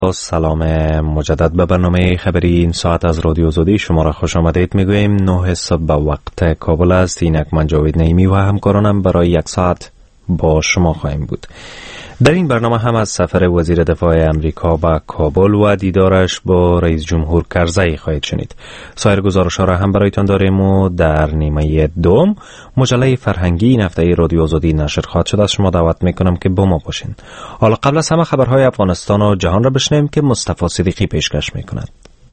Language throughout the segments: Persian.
سلام مجدد به برنامه خبری این ساعت از رادیو آزادی شما را خوش آمدید میگوییم. 9 صبح به وقت کابل است. اینک من جاوید نعیمی و همکارانم برای یک ساعت با شما خواهیم بود. در این برنامه هم از سفر وزیر دفاع امریکا به کابل و دیدارش با رئیس جمهور کرزی خواهید شنید. سایر گزارش‌ها را هم برایتان داریم و در نیمه دوم مجله فرهنگی این هفته رادیو آزادی نشر خواهد شد. از شما دعوت میکنم که با ما باشین. حالا قبل از همه خبرهای افغانستان و جهان را بشنویم که مصطفی صدیقی پیشکش میکند.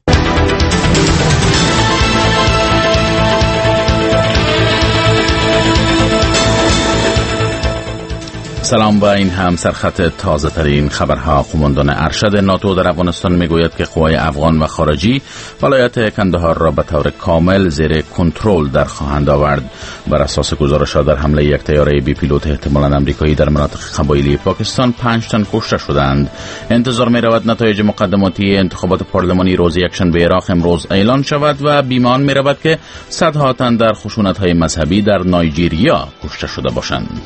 سلام، با این هم سرخط تازه ترین خبرها. قماندان ارشد ناتو در افغانستان میگوید که قوای افغان و خارجی ولایت کندهار را به طور کامل زیر کنترل در خواهند آورد. بر اساس گزارش‌ها در حمله یک طیاره بی پیلوت احتمالاً آمریکایی در مناطق قبایلی پاکستان 5 تن کشته شدند. انتظار می‌رود نتایج مقدماتی انتخابات پارلمانی روز یکشنبه عراق امروز اعلان شود و بیمان می‌رود که صدها تن در خشونت‌های مذهبی در نایجیریا کشته شده باشند.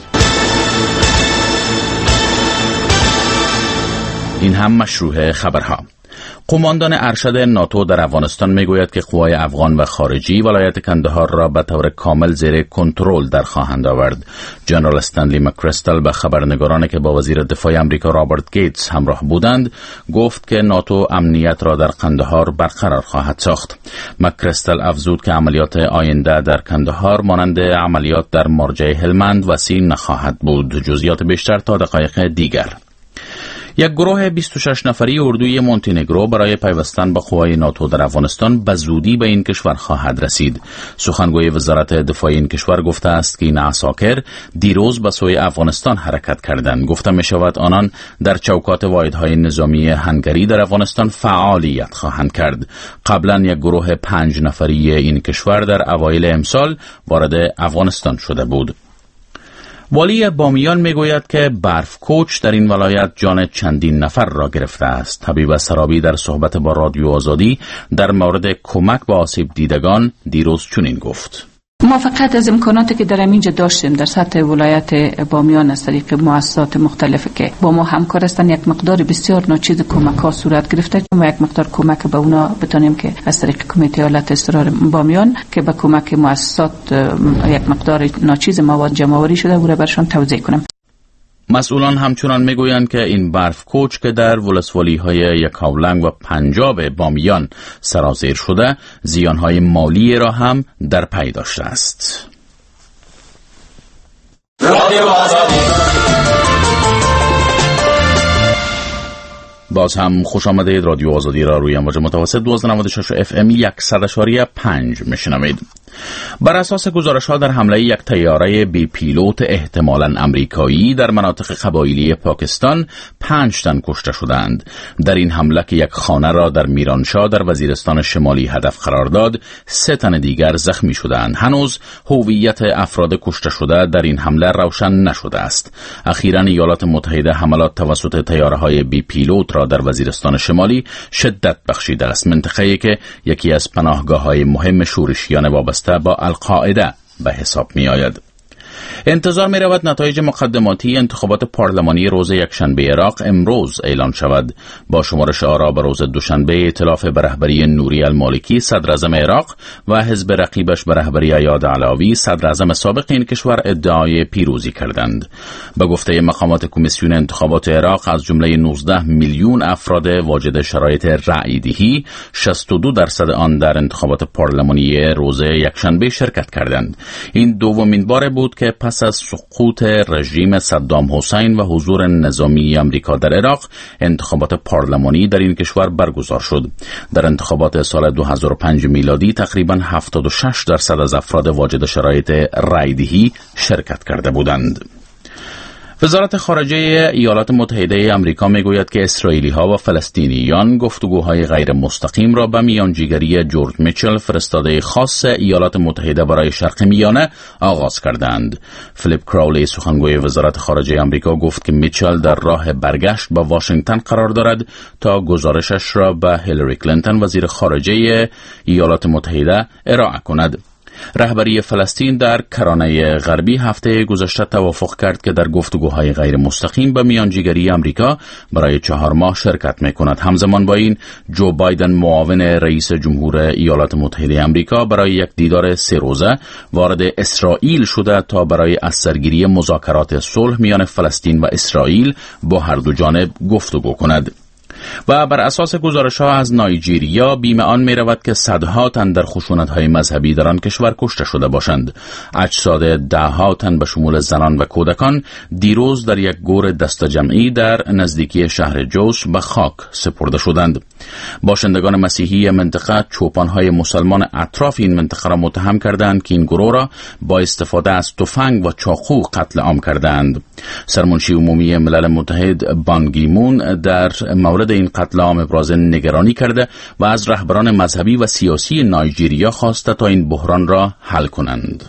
این هم مشروع خبرها. قماندان ارشد ناتو در افغانستان میگوید که قوای افغان و خارجی ولایت کندهار را به طور کامل زیر کنترل در خواهند آورد. جنرال استنلی مکرستل به خبرنگارانی که با وزیر دفاع امریکا رابرت گیتس همراه بودند گفت که ناتو امنیت را در کندهار برقرار خواهد ساخت. مکرستل افزود که عملیات آینده در کندهار مانند عملیات در مارجه هلمند وسیع نخواهد بود. جزئیات بیشتر تا دقایق دیگر. یک گروه 26 نفری اردوی مونتینگرو برای پیوستن به قوای ناتو در افغانستان به زودی به این کشور خواهد رسید. سخنگوی وزارت دفاع این کشور گفته است که این عساکر دیروز به سوی افغانستان حرکت کردند. گفته می شود آنان در چوکات واحدهای نظامی هنگری در افغانستان فعالیت خواهند کرد. قبلا یک گروه 5 نفری این کشور در اوایل امسال وارد افغانستان شده بود. والی بامیان میگوید که برف کوچ در این ولایت جان چندین نفر را گرفته است. حبیب سرابی در صحبت با رادیو آزادی در مورد کمک به آسیب دیدگان دیروز چنین گفت: ما فقط از امکاناتی که در اینجا داشتیم در سطح ولایت بامیان از طریق مؤسسات مختلفی که با ما همکار هستند یک مقدار بسیار ناچیز کمک ها صورت گرفته و یک مقدار کمک به اونا بتونیم که از طریق کمیته حالت اضطرار بامیان که به کمک مؤسسات یک مقدار ناچیز مواد جمع آوری شده او را برشان توزیع کنم. مسئولان همچنان میگویند که این برف کوچ که در ولسوالی‌های یکاولنگ و پنجاب بامیان سرازیر شده زیانهای مالی را هم در پی داشته است. باز هم خوش آمدید. رادیو آزادی را روی امواج متوسط 1296 FM 100.5 میشنوید. بر اساس گزارش‌ها در حمله یک طیاره بی پیلوت احتمالاً آمریکایی در مناطق قبایلی پاکستان 5 تن کشته شدند. در این حمله که یک خانه را در میرانشاه در وزیرستان شمالی هدف قرار داد، 3 تن دیگر زخمی شدند. هنوز هویت افراد کشته شده در این حمله روشن نشده است. اخیراً ایالات متحده حملات توسط طیاره‌های بی پیلوت را در وزیرستان شمالی شدت بخشیده است، منطقه‌ای که یکی از پناهگاه‌های مهم شورشیان وابسته با القاعده به حساب می آید. انتظار می رود نتایج مقدماتی انتخابات پارلمانی روز یکشنبه عراق امروز اعلان شود. با شمارش آرا به روز دوشنبه ائتلاف به رهبری نوری المالکی صدر اعظم عراق و حزب رقیبش به رهبری ایاد علاوی صدر اعظم سابق این کشور ادعای پیروزی کردند. به گفته مقامات کمیسیون انتخابات عراق از جمله 19 میلیون افراد واجد شرایط رأی دهی 62% آن در انتخابات پارلمانی روز یکشنبه شرکت کردند. این دومین بار بود که پس از سقوط رژیم صدام حسین و حضور نظامی آمریکا در عراق انتخابات پارلمانی در این کشور برگزار شد. در انتخابات سال 2005 میلادی تقریباً 76% از افراد واجد شرایط رأی‌دهی شرکت کرده بودند. وزارت خارجه ایالات متحده آمریکا میگوید که اسرائیلی‌ها و فلسطینیان گفتگوهای غیر مستقیم را به میانجیگری جورج میچل فرستاده خاص ایالات متحده برای شرق میانه آغاز کردند. فلیپ کراولی سخنگوی وزارت خارجه آمریکا گفت که میچل در راه برگشت به واشنگتن قرار دارد تا گزارشش را به هیلاری کلینتون وزیر خارجه ایالات متحده ارائه کند. رهبری فلسطین در کرانه غربی هفته گذشته توافق کرد که در گفتگوهای غیر مستقیم به میانجیگری امریکا برای 4 ماه شرکت می‌کند. همزمان با این جو بایدن معاون رئیس جمهور ایالات متحده امریکا برای یک دیدار 3 روزه وارد اسرائیل شده تا برای از سرگیری مذاکرات صلح میان فلسطین و اسرائیل با هر دو جانب گفتگو کند. و بر اساس گزارش‌ها از نایجیریا بیم آن می‌رود که صدها تن در خشونت‌های مذهبی در آن کشور کشته شده باشند. اجساد ده‌ها تن به شمول زنان و کودکان دیروز در یک گور دسته‌جمعی در نزدیکی شهر جوش به خاک سپرده شدند. باشندگان مسیحی منطقه چوپان‌های مسلمان اطراف این منطقه را متهم کردند که این گروه را با استفاده از تفنگ و چاقو قتل عام کردند. سرمنشی عمومی ملل متحد بان کی مون در مورد این قتل عام ابراز نگرانی کرده و از رهبران مذهبی و سیاسی نایجیریا خواسته تا این بحران را حل کنند.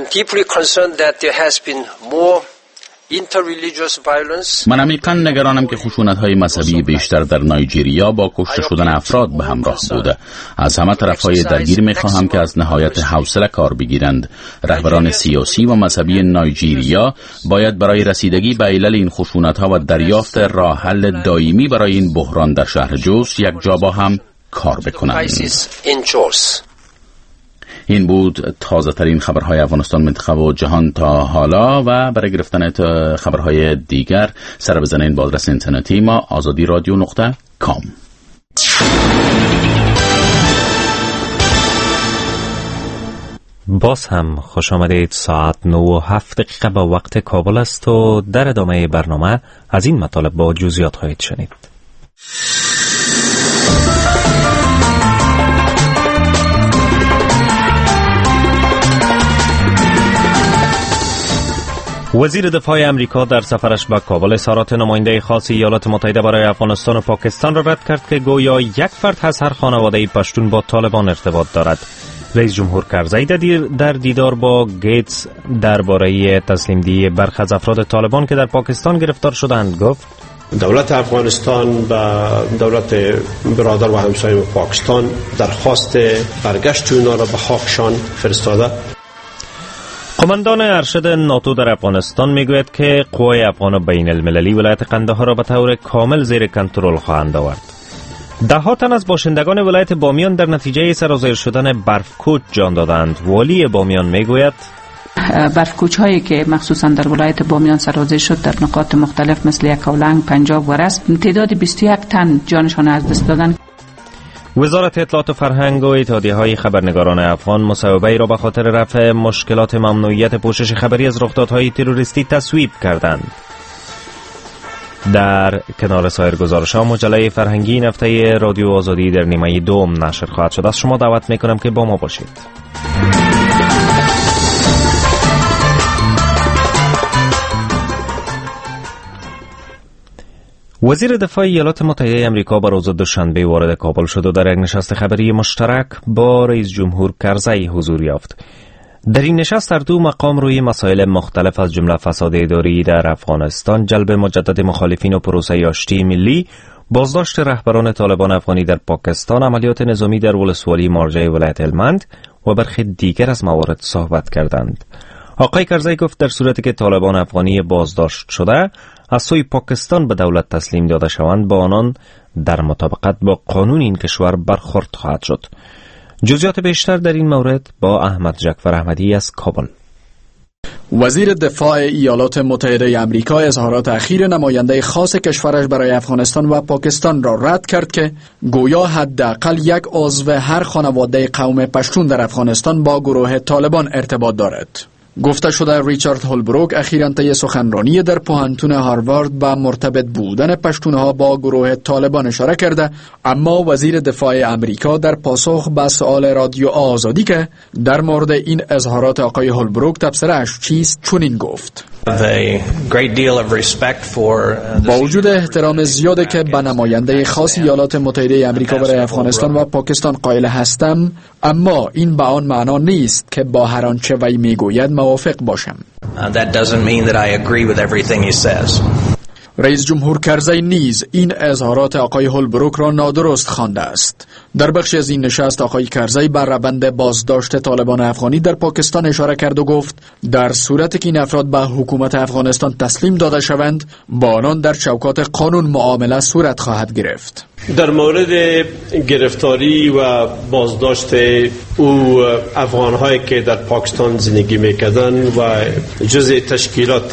من عمیقاً نگرانم که خشونت‌های مذهبی بیشتر در نایجیریا با کشته شدن افراد به همراه بوده. از همه طرف‌های درگیر می‌خواهم که از نهایت حوصله کار بگیرند. رهبران سیاسی و مذهبی نایجیریا باید برای رسیدگی به علل این خشونت‌ها و دریافت راه حل دائمی برای این بحران در شهر جوس یک جا با هم کار بکنند. این بود تازه ترین خبرهای افغانستان، منطقه و جهان تا حالا. و برای گرفتن خبرهای دیگر سر بزنین با آدرس اینترنتی ما azadiradyo.com. باز هم خوش آمدید. ساعت 9:07 به وقت کابل است و در ادامه برنامه از این مطالب با جزئیات خواهید شنید. وزیر دفاع امریکا در سفرش به کابل اظهارات نماینده خاص ایالات متحده برای افغانستان و پاکستان را رد کرد که گویا یک فرد از هر خانواده پشتون با طالبان ارتباط دارد. رئیس جمهور کرزی در دیدار با گیتس درباره تسلیم دهی برخی از افراد طالبان که در پاکستان گرفتار شدند گفت: دولت افغانستان و دولت برادر و همسایه پاکستان درخواست برگشت اونا را به خاکشان فرستاده. قماندان ارشد ناتو در افغانستان میگوید که قوای افغان و بین المللی ولایت قندهار را به طور کامل زیر کنترل خواهند آورد. ده‌ها تن از باشندگان ولایت بامیان در نتیجه سرازیر شدن برفکوچ جان دادند. والی بامیان میگوید برفکوچ هایی که مخصوصا در ولایت بامیان سرازیر شد در نقاط مختلف مثل یکاولنگ، پنجاب و رست تعداد 21 تن جانشان از دست دادند. وزارت اطلاعات و فرهنگ و اتحادیه‌های خبرنگاران افغان مصوبه‌ای را به خاطر رفع مشکلات ممنوعیت پوشش خبری از رخدادهای تروریستی تصویب کردند. در کنار سایر گزارش‌ها مجله فرهنگی این هفته رادیو آزادی در نیمه دوم نشر خواهد شد. از شما دعوت می‌کنم که با ما باشید. وزیر دفاع ایالات متحده امریکا به روز دوشنبه وارد کابل شد و در یک نشست خبری مشترک با رئیس جمهور کرزی حضور یافت. در این نشست هر دو مقام روی مسائل مختلف از جمله فساد اداری در افغانستان، جلب مجدد مخالفین و پروسه آشتی ملی، بازداشت رهبران طالبان افغانی در پاکستان، عملیات نظامی در ولسوالی مارجه ولایت هلمند و برخی دیگر از موارد صحبت کردند. آقای کرزی گفت در صورتی که طالبان افغانی بازداشت شده از سوی پاکستان به دولت تسلیم داده شوند، با آنان در مطابقت با قانون این کشور برخورد خواهد شد. جزئیات بیشتر در این مورد با احمد جعفر احمدی از کابل. وزیر دفاع ایالات متحده آمریکا اظهارات اخیر نماینده خاص کشورش برای افغانستان و پاکستان را رد کرد که گویا حداقل یک عضو هر خانواده قوم پشتون در افغانستان با گروه طالبان ارتباط دارد. گفته شده ریچارد هولبروک اخیراً طی سخنرانی در پوهنتون هاروارد به مرتبط بودن پشتونها با گروه طالبان اشاره کرده، اما وزیر دفاع امریکا در پاسخ به سؤال رادیو آزادی که در مورد این اظهارات آقای هولبروک تبصره‌اش چیست چنین گفت: با وجود احترام زیادی که به نماینده خاص ایالات متحده آمریکا برای افغانستان و پاکستان قائل هستم، اما این به آن معنا نیست که با هر آنچه وی میگوید موافق باشم. رئیس جمهور کرزی نیز این اظهارات آقای هولبروک را نادرست خوانده است. در بخشی از این نشست آقای کرزی بر روند بازداشت طالبان افغانی در پاکستان اشاره کرد و گفت در صورتی که این افراد به حکومت افغانستان تسلیم داده شوند با آنان در چوکات قانون معامله صورت خواهد گرفت. در مورد گرفتاری و بازداشت او افغان‌هایی که در پاکستان زندگی می‌کردند و جزء تشکیلات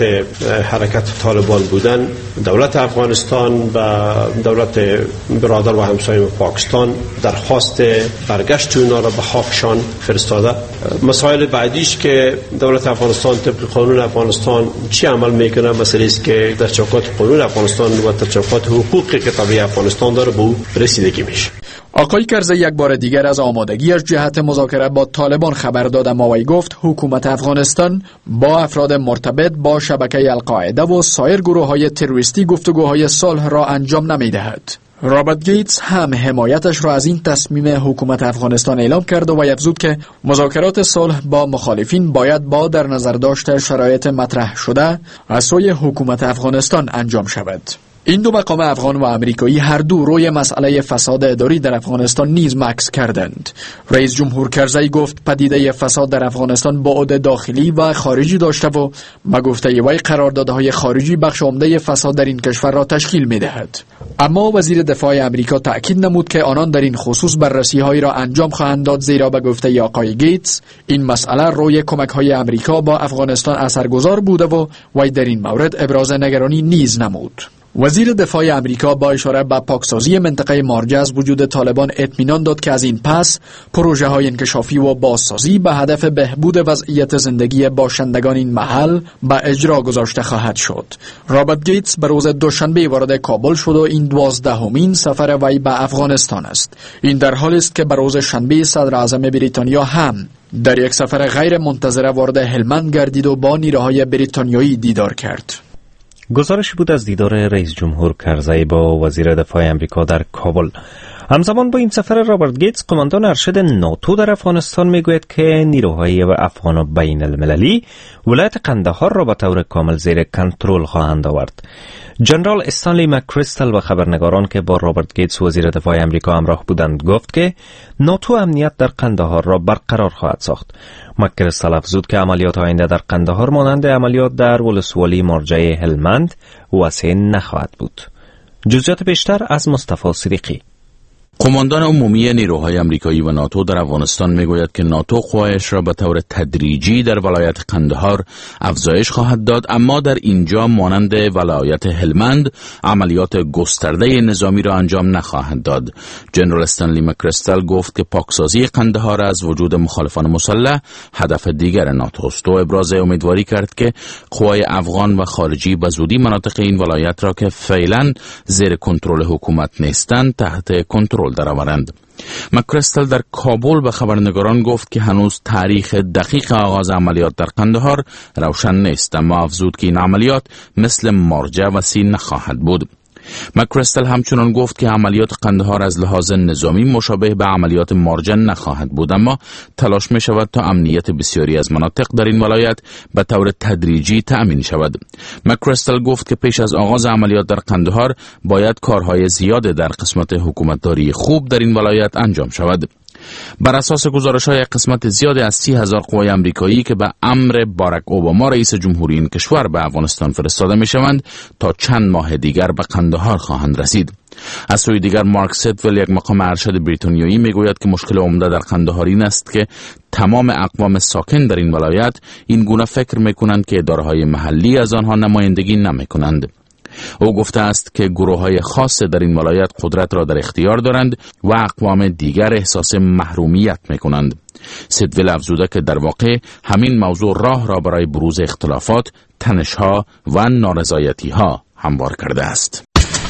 حرکت طالبان بودند، دولت افغانستان و دولت برادر و همسایه پاکستان درخواست برگشت اونا را به خاکشان فرستاده. مسائل بعدیش که دولت افغانستان طبق قانون افغانستان چی عمل میکنه مسئله است که در چوکات قانون افغانستان و در چوکات حقوقی که طبیعی افغانستان داره به او رسیدگی میشه. آقای کرزی یک بار دیگر از آمادگیش جهت مذاکره با طالبان خبر داد، اما وی گفت حکومت افغانستان با افراد مرتبط با شبکه القاعده و سایر گروه‌های تروریستی گفتگوهای صلح را انجام نمی‌دهد. رابرت گیتس هم حمایتش را از این تصمیم حکومت افغانستان اعلام کرد و افزود که مذاکرات صلح با مخالفین باید با در نظر داشت شرایط مطرح شده از سوی حکومت افغانستان انجام شود. این دو مقام افغان و امریکایی هر دو روی مسئله فساد اداری در افغانستان نیز مکث کردند. رئیس جمهور کرزی گفت پدیده فساد در افغانستان بعد داخلی و خارجی داشته و به گفته وی قراردادهای خارجی بخش عمده فساد در این کشور را تشکیل می‌دهد. اما وزیر دفاع امریکا تأکید نمود که آنان در این خصوص بررسی‌هایی را انجام خواهند داد، زیرا به گفته آقای گیتس این مسئله روی کمک‌های امریکا با افغانستان اثرگذار بوده و وی در این مورد ابراز نگرانی نیز نمود. وزیر دفاع امریکا با اشاره به پاکسازی منطقه مارجه از وجود طالبان اطمینان داد که از این پس پروژه های انکشافی و بازسازی به هدف بهبود وضعیت زندگی باشندگان این محل به اجرا گذاشته خواهد شد. رابرت گیتس به روز دوشنبه وارد کابل شد و این 12مین سفر وی به افغانستان است. این در حالی است که به روز شنبه صدر اعظم بریتانیا هم در یک سفر غیر منتظره وارد هلمند گردید و با نیروهای بریتانیایی دیدار کرد. گزارش بود از دیدار رئیس جمهور کرزی با وزیر دفاع امریکا در کابل. همزمان با این سفر رابرت گیتس، قماندان ارشد ناتو در افغانستان میگوید که نیروهای افغان و بین المللی ولایت قندهار را به طور کامل زیر کنترل خواهند آورد. جنرال استانلی مکریستل و خبرنگاران که با رابرت گیتس وزیر دفاع امریکا همراه بودند گفت که ناتو امنیت در قندهار را برقرار خواهد ساخت. مکریستل افزود که عملیات آینده در قندهار مانند عملیات در ولسوالی مارجه هلمند وسیع نخواهد بود. جزئیات بیشتر از مصطفی صدیقی. قماندان عمومی نیروهای امریکایی و ناتو در افغانستان میگوید که ناتو قوایش را به طور تدریجی در ولایت قندهار افزایش خواهد داد، اما در اینجا مانند ولایت هلمند عملیات گسترده نظامی را انجام نخواهد داد. جنرال استانلی مکریستل گفت که پاکسازی قندهار از وجود مخالفان مسلح هدف دیگر ناتو است و ابراز امیدواری کرد که قوای افغان و خارجی به زودی مناطق این ولایت را که فعلا زیر کنترل حکومت نیستند تحت کنترل درآورند. مکریستل در کابل به خبرنگاران گفت که هنوز تاریخ دقیق آغاز عملیات در قندهار روشن نیست، اما افزود که این عملیات مثل مارجه وسیع نخواهد بود. مکریستل همچنان گفت که عملیات قندهار از لحاظ نظامی مشابه به عملیات مارجه نخواهد بود، اما تلاش می شود تا امنیت بسیاری از مناطق در این ولایت به طور تدریجی تأمین شود. مکریستل گفت که پیش از آغاز عملیات در قندهار باید کارهای زیاد در قسمت حکومتداری خوب در این ولایت انجام شود. بر اساس گزارش‌های قسمت زیادی از 30,000 قوای آمریکایی که به امر باراک اوباما رئیس جمهوری این کشور به افغانستان فرستاده می‌شوند تا چند ماه دیگر به قندهار خواهند رسید. از سوی دیگر مارک سیدول، یک مقام ارشد بریتانیایی، میگوید که مشکل عمده در قندهار این است که تمام اقوام ساکن در این ولایت این گونه فکر می‌کنند که اداره‌های محلی از آنها نمایندگی نمی‌کنند. او گفته است که گروه‌های خاص در این ولایت قدرت را در اختیار دارند و اقوام دیگر احساس محرومیت می‌کنند. سیدول افزوده که در واقع همین موضوع راه را برای بروز اختلافات، تنش‌ها و نارضایتی‌ها هموار کرده است.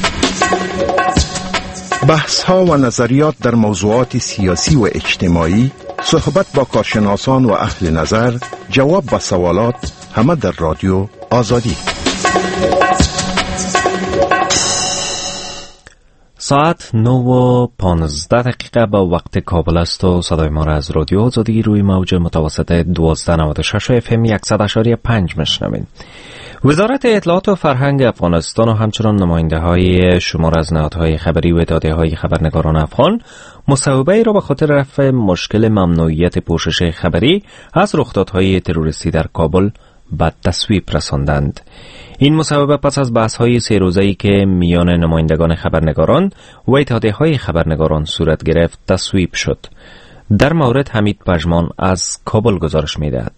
بحث‌ها و نظریات در موضوعات سیاسی و اجتماعی، صحبت با کارشناسان و اهل نظر، جواب به سوالات، همه در رادیو آزادی. ساعت 9:15 به وقت کابل است و صدای ما را از رادیو آزادی روی موج متوسط 1296 FM 100.5 میشنوید. وزارت اطلاعات و فرهنگ افغانستان و همچنان نماینده‌های شمار از نهادهای خبری و اتحادیه‌های خبرنگاران افغان مصوبه‌ای را به خاطر رفع مشکل ممنوعیت پوشش خبری از رخدادهای تروریستی در کابل به تصویب رساندند. این مصوبه پس از بحث‌های 3 روزه‌ای که میان نمایندگان خبرنگاران و اتحادیه‌های خبرنگاران صورت گرفت تصویب شد. در مورد حمید پژمان از کابل گزارش می‌دهد.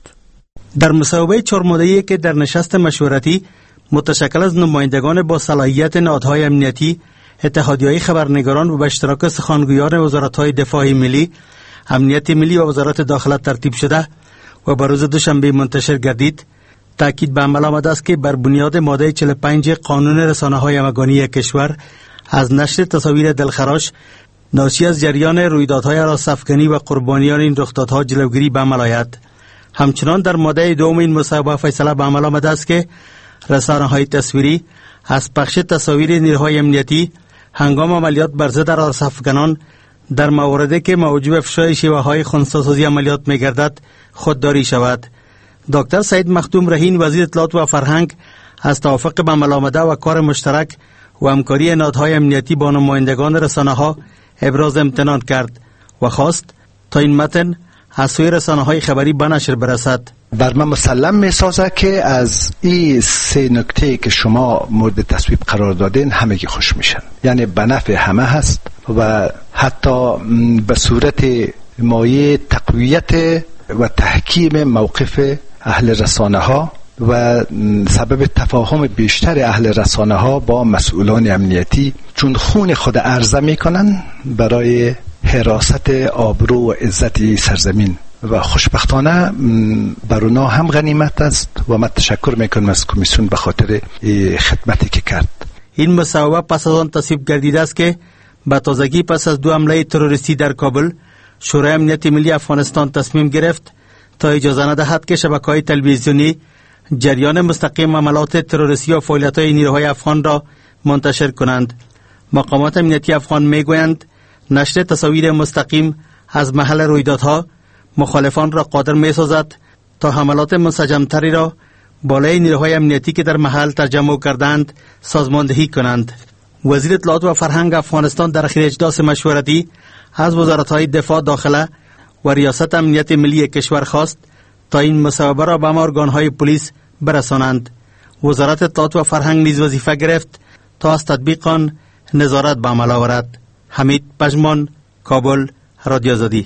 در مصوبه 4 ماده‌ای که در نشست مشورتی متشکل از نمایندگان با صلاحیت نهادهای امنیتی، اتحادیه‌های خبرنگاران و به اشتراک سخنگویان وزارت‌های دفاع ملی، امنیت ملی و وزارت داخله ترتیب شده و بر روز دوشنبه منتشر گردید، تاکید به عمل آمده است که بر بنیاد ماده 45 قانون رسانه‌های همگانی کشور از نشر تصاویر دلخراش ناشی از جریان رویدادهای راس‌افکنی و قربانیان این رخدادها جلوگیری به عمل آید. همچنان در ماده 2 این مصوبه فیصله به عمل آمده است که رسانه‌های تصویری از پخش تصاویر نیروهای امنیتی هنگام عملیات بر ضد راس‌افکنان در مواردی که موجب افشای شیوه‌های خنثی‌سازی عملیات می‌گردد خودداری شود. دکتر سعید مختوم رهین وزیر اطلاعات و فرهنگ از توافق به عمل آمده و کار مشترک و همکاری نهادهای امنیتی با نمایندگان رسانه‌ها ابراز امتنان کرد و خواست تا این متن از سوی رسانه‌های خبری به نشر برسد. بر من مسلم می‌سازد که از این 3 نکته که شما مورد تصویب قرار دادین همگی خوش میشن، یعنی به نفع همه هست و حتی به صورت مایه تقویت و تحکیم موقف اهل رسانه ها و سبب تفاهم بیشتر اهل رسانه ها با مسئولان امنیتی، چون خون خود عرضه میکنن برای حراست آبرو و عزت سرزمین و خوشبختانه بر اونا هم غنیمت است و من تشکر میکنم از کمیسیون به خاطر خدمتی که کرد. این مصوبه پس از آن تصویب گردیده است که به تازگی پس از 2 حمله تروریستی در کابل، شورای امنیت ملی افغانستان تصمیم گرفت تا اجازه ندهد که شبکه‌های تلویزیونی جریان مستقیم عملات تروریستی و فعالیت‌های نیروهای افغان را منتشر کنند. مقامات امنیتی افغان میگویند نشر تصاویر مستقیم از محل رویدادها مخالفان را قادر می‌سازد تا حملات منسجم‌تری را بالای نیروهای امنیتی که در محل تجمع کردند سازماندهی کنند. وزیر اطلاعات و فرهنگ افغانستان در اخیر اجلاس مشورتی از وزارت‌های دفاع داخله و ریاست امنیت ملی کشور خواست تا این مصوبه را به ارگان‌های پلیس برسانند. وزارت اطلاعات و فرهنگ نیز وظیفه گرفت تا از تطبیق آن نظارت به عمل آورد. حمید پژمان، کابل، رادیو آزادی.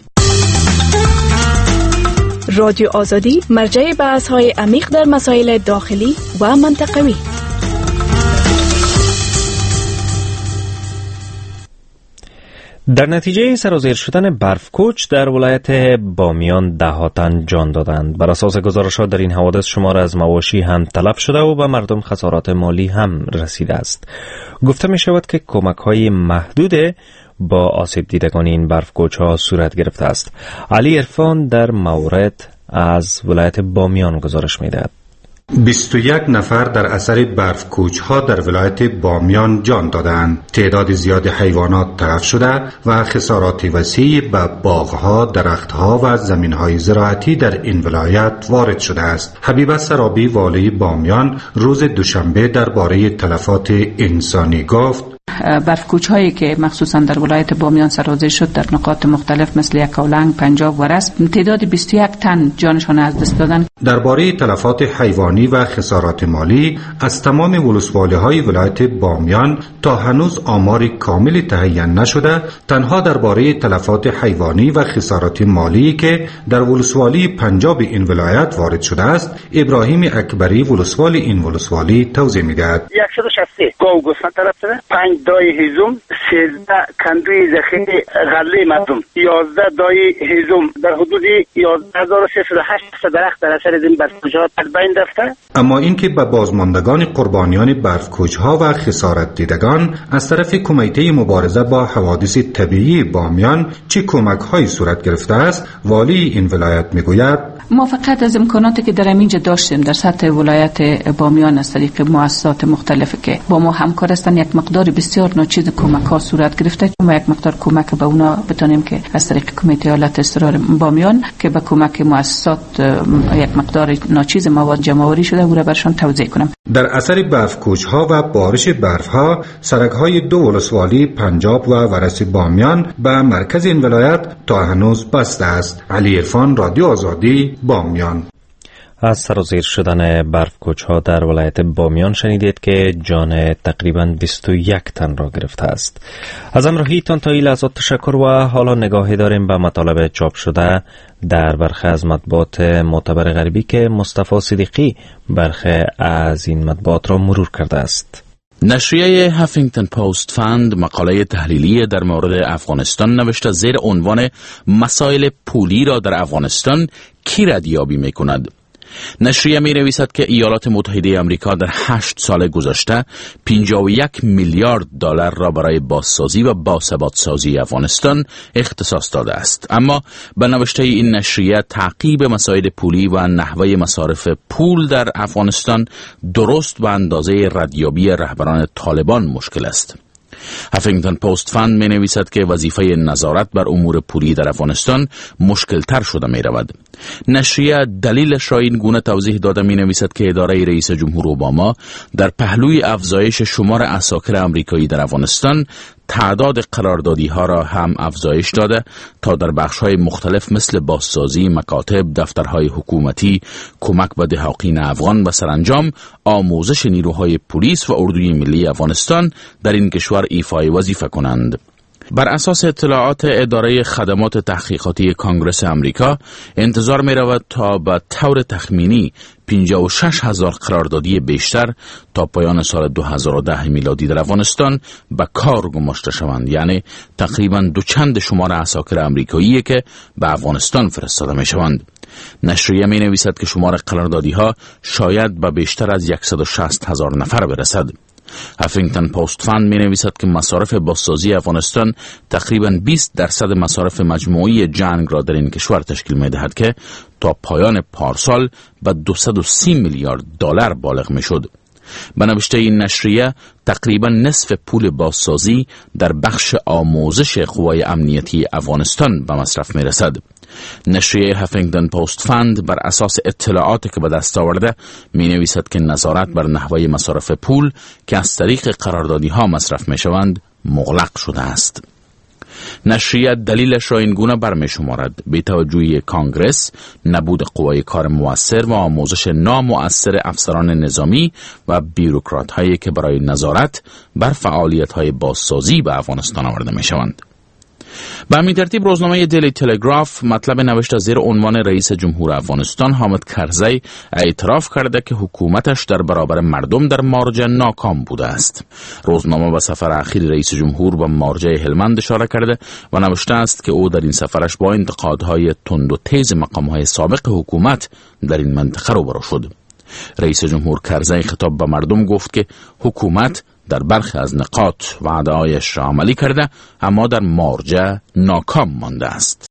رادیو آزادی مرجع بحث‌های عمیق در مسائل داخلی و منطقوی. در نتیجه سرازیر شدن برفکوچ در ولایت بامیان 10 تن جان دادند. بر اساس گزارشات در این حوادث شمار از مواشی هم تلف شده و به مردم خسارات مالی هم رسیده است. گفته می شود که کمک‌های محدود با آسیب دیدگان این برفکوچ ها صورت گرفته است. علی عرفان در مورد از ولایت بامیان گزارش می دهد. 21 نفر در اثر برفکوچ‌ها در ولایت بامیان جان دادند. تعداد زیاد حیوانات تلف شده و خسارات وسیعی به باغ‌ها، درخت‌ها و زمین‌های زراعتی در این ولایت وارد شده است. حبیبه سرابی والی بامیان روز دوشنبه درباره تلفات انسانی گفت: برفکوچ هایی که مخصوصا در ولایت بامیان سرازیر شد در نقاط مختلف مثل یکاولنگ، پنجاب و رسم تعداد 21 تن جانشان از دست دادن. درباره تلفات حیوانی و خسارات مالی از تمام ولسوالی‌های ولایت بامیان تا هنوز آماری کاملی تهیه نشده. تنها درباره تلفات حیوانی و خسارات مالی که در ولسوالی پنجاب این ولایت وارد شده است، ابراهیم اکبری ولسوالی این ولسوالی توضیح می‌دهد. 163 گاو گوسفند تلف شده، 5 دای هیزم، 13 کندوی ذخیره غله مردم، 11 دای هیزم در حدود 11308 درخت در اثر این برفکوچ‌ها از بین رفته. اما اینکه به بازماندگان قربانیان برفکوچ‌ها و خسارت دیدگان از طرف کمیته مبارزه با حوادث طبیعی بامیان چه کمک‌هایی صورت گرفته است، والی این ولایت میگوید: ما فقط از امکاناتی که در اینجا داشتیم در سطح ولایت بامیان از طریق مؤسسات مختلف که با ما همکار هستند، یک مقدار بسیار ناچیز کمک ها صورت گرفته و یک مقدار کمک به اونا بتونیم که از طریق کمیته ایالت استقرار بامیان که به کمک مؤسسات یک مقدار ناچیز مواد جمع‌آوری شده او را برشان توزیع کنم. در اثر برف‌کوچ‌ها و بارش برف‌ها سرک‌های دو ولسوالی پنجاب و ورس بامیان به مرکز این ولایت تا هنوز بسته است. علی عرفان، رادیو آزادی، بامیان. از سرازیر شدن برف‌کوچ‌ها در ولایت بامیان شنیدید که جان تقریباً 21 تن را گرفته است. از همراهیتان تا این لحظات تشکر و حالا نگاهی داریم به مطالب چاپ شده در برخی از مطبوعات معتبر غربی که مصطفی صدیقی برخی از این مطبوعات را مرور کرده است. نشریه هافینگتن پست فند مقاله تحلیلی در مورد افغانستان نوشته زیر عنوان مسائل پولی را در افغانستان کی ردیابی می کند. نشریه می نویسد که ایالات متحده آمریکا در 8 سال گذشته 51 میلیارد دلار را برای بازسازی و باثبات‌سازی افغانستان اختصاص داده است. اما به نوشته این نشریه تعقیب مسائل پولی و نحوه مصارف پول در افغانستان درست به اندازه ردیابی رهبران طالبان مشکل است. هافینگتن پست فند می نویسد که وظیفه نظارت بر امور پولی در افغانستان مشکل تر شده می رود. نشریه دلیلش را این گونه توضیح داده می نویسد که اداره رئیس جمهور اوباما در پهلوی افزایش شمار عساکر آمریکایی در افغانستان تعداد قراردادی ها را هم افزایش داده تا در بخش های مختلف مثل بازسازی، مکاتب، دفترهای حکومتی، کمک به دهاقین افغان و سرانجام آموزش نیروهای پلیس و اردوی ملی افغانستان در این کشور ایفای وظیفه کنند. بر اساس اطلاعات اداره خدمات تحقیقاتی کانگرس امریکا انتظار می رود تا به طور تخمینی 56,000 قراردادی بیشتر تا پایان سال 2010 میلادی در افغانستان به کار گماشته شوند، یعنی تقریباً دو چند شمار عساکر آمریکایی که به افغانستان فرستاده می شوند. نشریه می نویسد که شمار قراردادی ها شاید به بیشتر از 160,000 نفر برسد. هافینگتن پست فند می نویسد که مصارف بازسازی افغانستان تقریباً 20% مصارف مجموعی جنگ را در این کشور تشکیل می دهد که تا پایان پارسال به 230 میلیارد دلار بالغ می شد. به نوشته این نشریه تقریباً نصف پول بازسازی در بخش آموزش قوای امنیتی افغانستان به مصرف می رسد. نشریه هافینگتن پست فند بر اساس اطلاعاتی که به دست آورده می نویسد که نظارت بر نحوه مصارف پول که از طریق قراردادی ها مصرف می شوند مغلق شده است. نشریه دلیلش را این گونه برمی شمارد: بی توجهی کانگرس، نبود قوای کار مؤثر و آموزش نامؤثر افسران نظامی و بیروکرات هایی که برای نظارت بر فعالیت های بازسازی به افغانستان آورده می شوند. به همین ترتیب روزنامه دیلی تلگراف مطلب نوشته زیر عنوان رئیس جمهور افغانستان حامد کرزی اعتراف کرده که حکومتش در برابر مردم در مارجه ناکام بوده است. روزنامه به سفر اخیر رئیس جمهور به مارجه هلمند اشاره کرده و نوشته است که او در این سفرش با انتقادهای تند و تیز مقامهای سابق حکومت در این منطقه روبرو شد. رئیس جمهور کرزی خطاب به مردم گفت که حکومت در برخی از نقاط وعده‌هایش را عملی کرده اما در مارجه ناکام مانده است.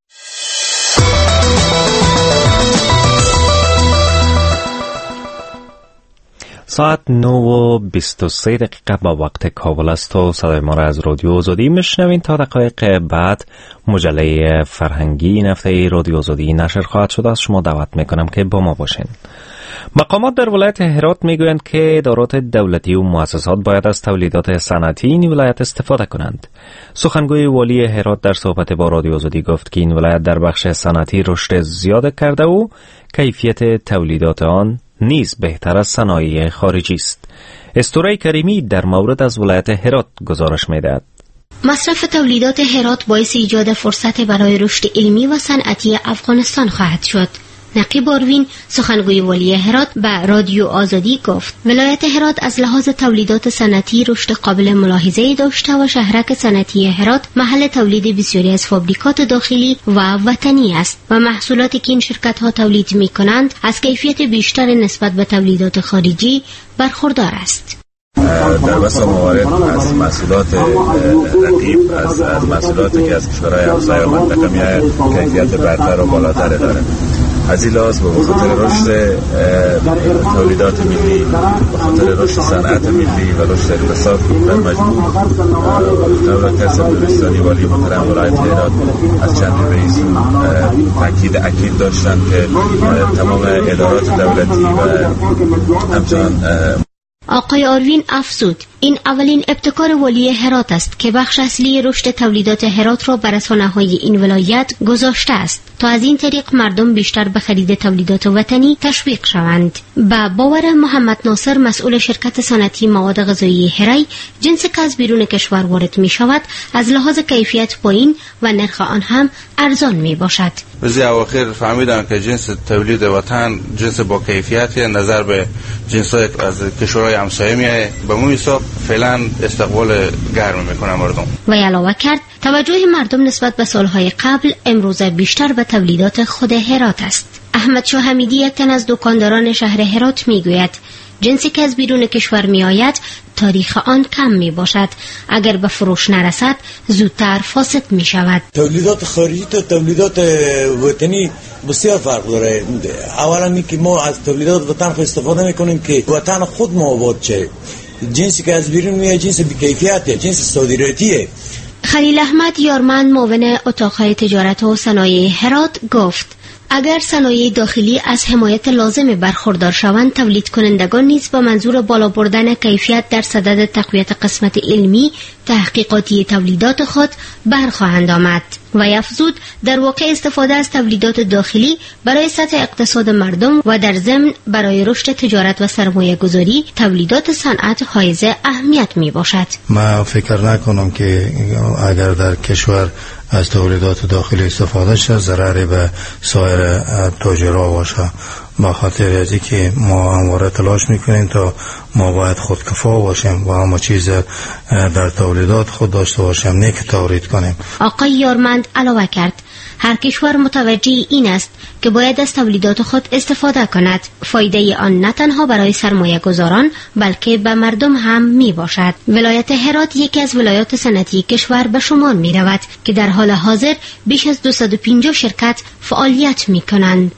ساعت 9:23 با وقت کابل است و صدای ما را از رادیو آزادی میشنوین. تا دقایق بعد مجله فرهنگی این هفته رادیو آزادی نشر خواهد شد. از شما دعوت میکنم که با ما باشین. مقامات در ولایت هرات میگویند که ادارات دولتی و مؤسسات باید از تولیدات صنعتی این ولایت استفاده کنند. سخنگوی والی هرات در صحبت با رادیو آزادی گفت که این ولایت در بخش صنعتی رشد زیاد کرده و کیفیت تولیدات آن نیز بهتر از صنایع خارجی است. استوره کریمی در مورد از ولایت هرات گزارش می‌دهد. مصرف تولیدات هرات باعث ایجاد فرصت برای رشد علمی و صنعتی افغانستان خواهد شد. نقیب آروین سخنگوی والی هرات به رادیو آزادی گفت ولایت هرات از لحاظ تولیدات صنعتی رشد قابل ملاحظه‌ای داشته و شهرک صنعتی هرات محل تولید بسیاری از فابریکات داخلی و وطنی است و محصولاتی که این شرکت‌ها تولید می‌کنند از کیفیت بیشتر نسبت به تولیدات خارجی برخوردار است. در بسا موارد از محصولات رقیب از محصولاتی که از کشورهای همسایه منطقه میاد کیفیت برتر و بالاتر داره. از این لحاظ به خاطر رشد تولیدات ملی، به خاطر رشد صنعت ملی و رشد اقتصاد در مجموع، دولت سرمایه‌داری والی محترم ولایت هرات از چند رئیس تاکید اکید داشتند که تمام ادارات دولتی و همچنان آقای آروین افزود این اولین ابتکار والی هرات است که بخش اصلی رشد تولیدات هرات را بر رسانه‌های این ولایت گذاشته است تا از این طریق مردم بیشتر به خرید تولیدات وطنی تشویق شوند. با باور محمد ناصر مسئول شرکت صنعتی مواد غذایی هری، جنس که از بیرون کشور وارد می شود از لحاظ کیفیت پایین و نرخ آن هم ارزان می باشد. روزی اواخر فهمیدم که جنس تولید وطن جنس با کیفیتی نظر به جنس‌های از کشورهای همسایه میاد. به مو حساب فعلا استقبال گرم میکنه مردم. و علاوه کرد توجه مردم نسبت به سالهای قبل امروزه بیشتر به تولیدات خود هرات است. احمد شاه حمیدی، یک تن از دکانداران شهر هرات، میگوید جنسی که از بیرون کشور می آید تاریخ آن کم می باشد، اگر به فروش نرسد زودتر فاسد می شود. تولیدات خارجی تا تولیدات وطنی بسیار فرق داره. اولا می که ما از تولیدات وطن استفاده می کنیم که وطن خود ما آباد شه. جنسی که از بیرون می آید جنس بی‌کیفیته، جنس صادراتیه. خلیل احمد یارمند، معاون اتاقهای تجارت و صنایع هرات، گفت اگر صنایع داخلی از حمایت لازم برخوردار شوند، تولید کنندگان نیز به منظور بالا بردن کیفیت در صدد تقویت قسمت علمی تحقیقاتی تولیدات خود برخواهند آمد. و افزود در واقع استفاده از تولیدات داخلی برای سطح اقتصاد مردم و در ضمن برای رشد تجارت و سرمایه گذاری تولیدات صنعت حائز اهمیت می باشد. ما فکر نکنم که اگر در کشور از تولیدات داخلی استفاده شد ضرری به سایر تاجرها باشه، با خاطر ازی که ما همواره تلاش میکنیم تا ما باید خودکفا باشیم و همه چیز در تولیدات خود داشته باشیم، نه که تولید کنیم. آقای یارمند علاوه کرد هر کشور متوجه این است که باید از تولیدات خود استفاده کند. فایده آن نه تنها برای سرمایه گذاران بلکه به مردم هم می باشد. ولایت هرات یکی از ولایات صنعتی کشور به شمار می رود که در حال حاضر بیش از 250 شرکت فعالیت می کنند.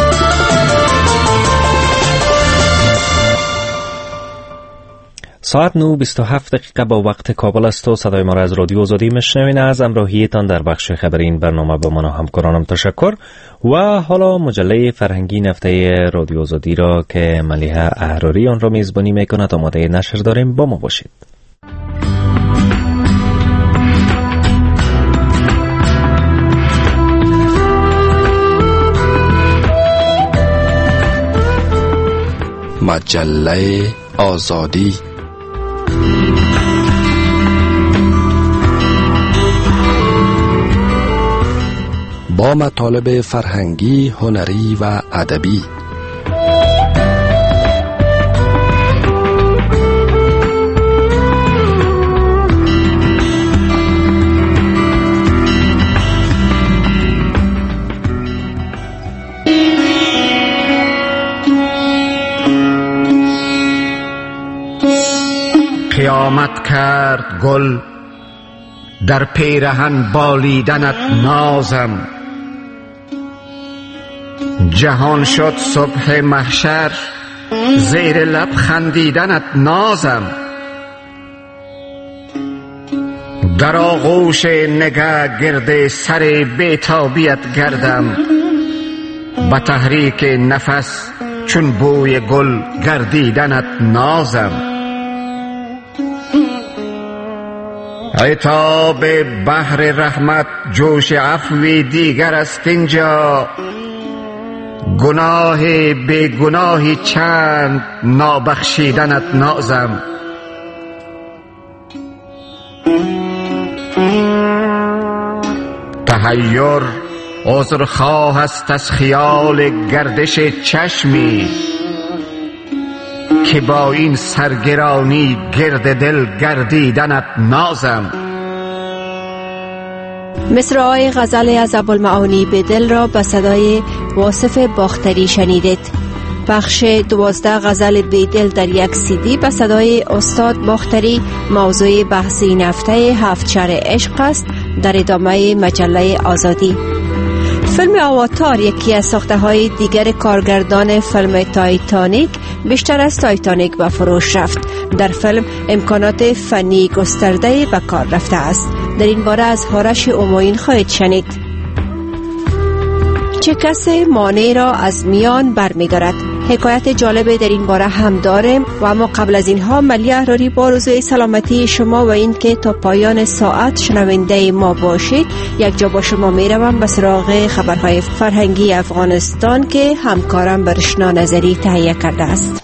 ساعت 9:27 با وقت کابل است و صدای ما را از رادیو آزادی میشنوین. از همراهیتان در بخش خبری این برنامه به من و همکارانم تشکر. و حالا مجله فرهنگی هفته رادیو آزادی را که ملیحه احراری آن را میزبانی میکند آماده نشر داریم، با ما باشید. مجله آزادی با مطالب فرهنگی، هنری و ادبی. قیامت کرد گل در پیرهن بالیدنت نازم، جهان شد صبح محشر زیر لب خندیدنت نازم. در آغوش نگه گرد سر بیتابیت گردم، به تحریک نفس چون بوی گل گردیدنت نازم. عتاب بحر رحمت جوش عفوی دیگر است اینجا، گناه بی گناهی چند نابخشیدنت نازم. تحیر عذرخواه است از خیال گردش چشمی که با این سرگرانی گرد دل گردیدنت نازم. مصرع‌های غزل از ابوالمعانی به دل را به صدای واصف باختری شنیدید. بخش 12 غزل به دل در یک CD به صدای استاد باختری موضوع بحث این هفته 7 شهر عشق است در ادامه مجله آزادی. فیلم آواتار، یکی از ساخته‌های دیگر کارگردان فیلم تایتانیک، بیشتر از تایتانیک به فروش رفت. در فیلم امکانات فنی گسترده به کار رفته است. در این باره از هارش اوموین خواهید شنید. چه کسی مانع را از میان برمی‌دارد؟ حکایت جالب در این باره هم داریم و اما قبل از اینها ملی احراری با آرزوی سلامتی شما و این که تا پایان ساعت شنونده ما باشید، یک جا با شما میروم به سراغ خبرهای فرهنگی افغانستان که همکارم برشنا نظری تهیه کرده است.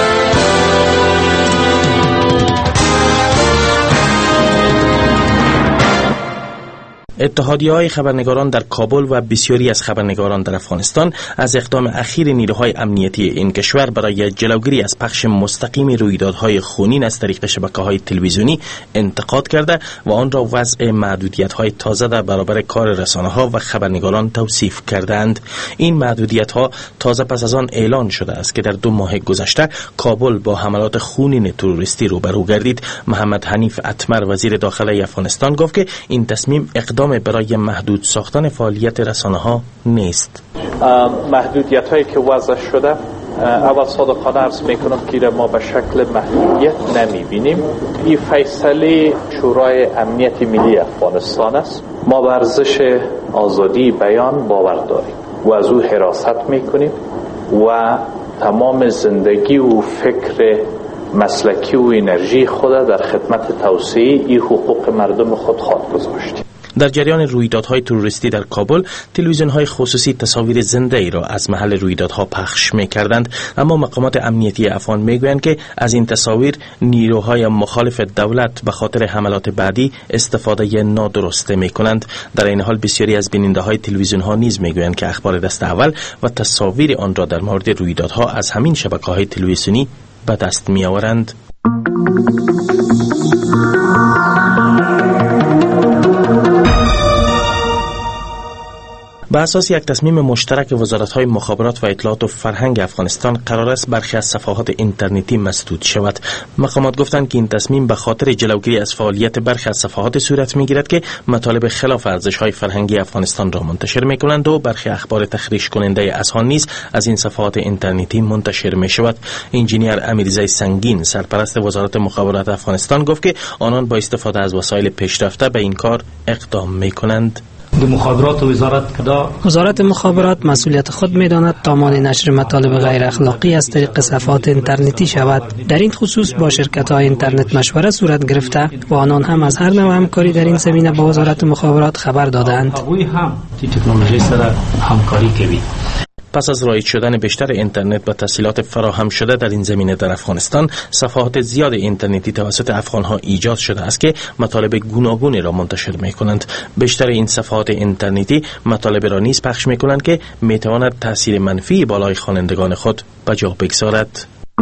اتحادیه‌های خبرنگاران در کابل و بسیاری از خبرنگاران در افغانستان از اقدام اخیر نیروهای امنیتی این کشور برای جلوگیری از پخش مستقیم رویدادهای خونین از طریق شبکه‌های تلویزیونی انتقاد کرده و آن را وضع محدودیت‌های تازه در برابر کار رسانه‌ها و خبرنگاران توصیف کردند. این محدودیت‌ها تازه پس از آن اعلان شده است که در 2 ماه گذشته کابل با حملات خونین تروریستی روبرو گردید. محمد حنیف اتمر وزیر داخلی افغانستان گفت که این تصمیم اقدام برای محدود ساختن فعالیت رسانه‌ها نیست. محدودیت‌هایی که وضع شده، اول صادقانه عرض میکنم که ما به شکل محدودیت نمیبینیم. این فیصله شورای امنیت ملی افغانستان است. ما به ارزش آزادی بیان باور داریم و از او حراست میکنیم و تمام زندگی و فکر مسلکی و انرژی خود در خدمت توسعه این حقوق مردم خود خواهد گذاشتیم. در جریان رویدادهای تروریستی در کابل، تلویزیون‌های خصوصی تصاویر زنده ای را از محل رویدادها پخش می‌کردند، اما مقامات امنیتی افغان می‌گویند که از این تصاویر نیروهای مخالف دولت به خاطر حملات بعدی استفاده نادرسته می‌کنند. در این حال بسیاری از بیننده‌های تلویزیون‌ها نیز می‌گویند که اخبار دست اول و تصاویر آن را در مورد رویدادها از همین شبکه‌های تلویزیونی به دست می‌آورند. به اساس یک تصمیم مشترک وزارت‌های مخابرات و اطلاعات و فرهنگ افغانستان قرار است برخی از صفحات اینترنتی مسدود شود. مقامات گفتند که این تصمیم به خاطر جلوگیری از فعالیت برخی از صفحات صورت می‌گیرد که مطالب خلاف ارزش‌های فرهنگی افغانستان را منتشر می‌کنند و برخی اخبار تخریش کننده اذهان نیز از این صفحات اینترنتی منتشر می‌شود. انجینیر امیرزی سنگین، سرپرست وزارت مخابرات افغانستان، گفت که آنان با استفاده از وسایل پیشرفته به این کار اقدام می‌کنند. وزارت مخابرات مسئولیت خود می‌داند تا مانع نشر مطالب غیر اخلاقی از طریق صفحات اینترنتی شود. در این خصوص با شرکت‌های اینترنت مشوره صورت گرفته و آنان هم از هر نوع همکاری در این زمینه با وزارت مخابرات خبر دادند. تکنولوژی سره همکاری کوي. پس از رایج شدن بیشتر اینترنت و تسهیلات فراهم شده در این زمینه در افغانستان، صفحات زیاد اینترنتی توسط افغانها ایجاد شده است که مطالب گوناگونی را منتشر می‌کنند. بیشتر این صفحات اینترنتی مطالب را نیز پخش می‌کنند که می‌تواند تأثیر منفی بالای خوانندگان خود به جا بگذارد.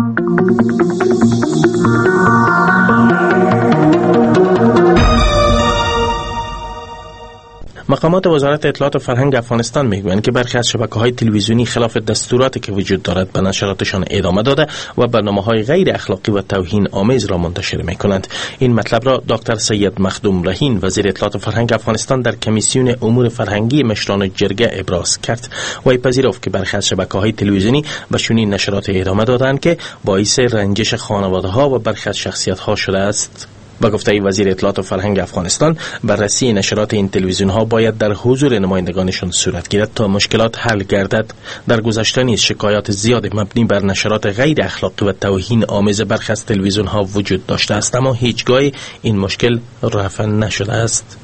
مقامات وزارت اطلاعات و فرهنگ افغانستان میگویند که برخی از شبکه‌های تلویزیونی خلاف دستوراتی که وجود دارد به نشراتشان ادامه داده و برنامه‌های غیر اخلاقی و توهین آمیز را منتشر می‌کنند. این مطلب را دکتر سید مخدوم رهین، وزیر اطلاعات و فرهنگ افغانستان، در کمیسیون امور فرهنگی مشران جرگه ابراز کرد و پذیرفت که برخی از شبکه‌های تلویزیونی به چنین نشرات ادامه دادند که باعث رنجش خانواده‌ها و برخی از شخصیت‌ها شده است. با گفته وزیر اطلاعات و فرهنگ افغانستان، بررسی نشرات این تلویزیون ها باید در حضور نمایندگانشان صورت گیرد تا مشکلات حل گردد. در گذشته نیز شکایات زیاد مبنی بر نشرات غیر اخلاقی و توهین آمیز برخی از تلویزیون ها وجود داشته است، اما هیچگاه این مشکل رفع نشده است.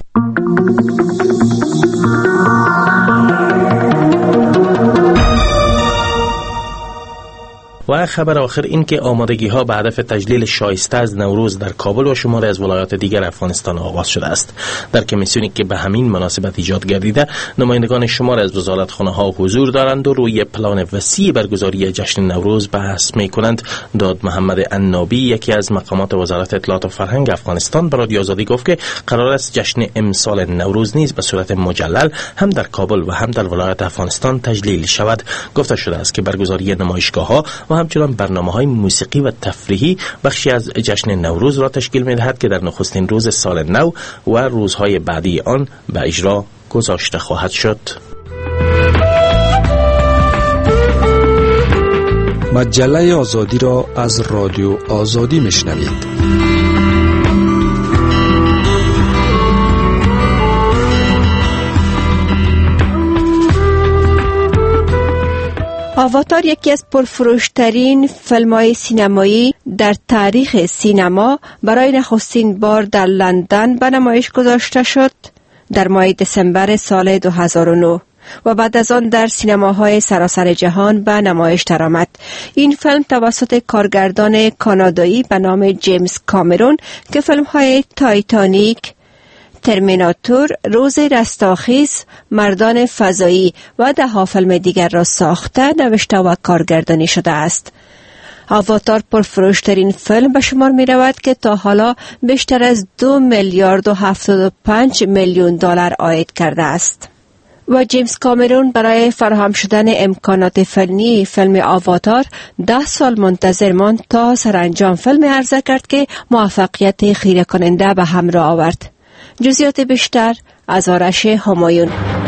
و خبر آخر این که آمادگی ها به هدف تجلیل شایسته از نوروز در کابل و شماری از ولایات دیگر افغانستان آغاز شده است. در کمیسیونی که به همین مناسبت ایجاد گردیده، نمایندگان شمار از وزارتخانه ها حضور دارند و روی پلان وسیع برگزاری جشن نوروز بحث می کنند. داد محمد عنابی، یکی از مقامات وزارت اطلاعات و فرهنگ افغانستان، به رادیو آزادی گفت که قرار است جشن امسال نوروز نیز به صورت مجلل هم در کابل و هم در ولایات افغانستان تجلیل شود. گفته شده است که برگزاری نمایشگاه ها و همچنان برنامه‌های موسیقی و تفریحی بخشی از جشن نوروز را تشکیل می‌دهد که در نخستین روز سال نو و روزهای بعدی آن به اجرا گذاشته خواهد شد. مجله آزادی را از رادیو آزادی میشنوید. آواتار یکی از پرفروشترین فیلم‌های سینمایی در تاریخ سینما برای نخستین بار در لندن به نمایش گذاشته شد در ماه دسامبر سال 2009 و بعد از آن در سینماهای سراسر جهان به نمایش درآمد. این فیلم توسط کارگردان کانادایی به نام جیمز کامرون که فیلم‌های تایتانیک، ترمیناتور، روز رستاخیز، مردان فضایی و 10 فیلم دیگر را ساخته، نوشته و کارگردانی شده است. آواتار پرفروشترین فیلم به شمار می رود که تا حالا بیشتر از 2 میلیارد و 75 میلیون دلار عاید کرده است. و جیمز کامرون برای فراهم شدن امکانات فنی فیلم آواتار 10 سال منتظر ماند تا سرانجام فیلم عرضه کرد که موفقیت خیره کننده به همراه آورد. جزئیات بیشتر از آرش همایون.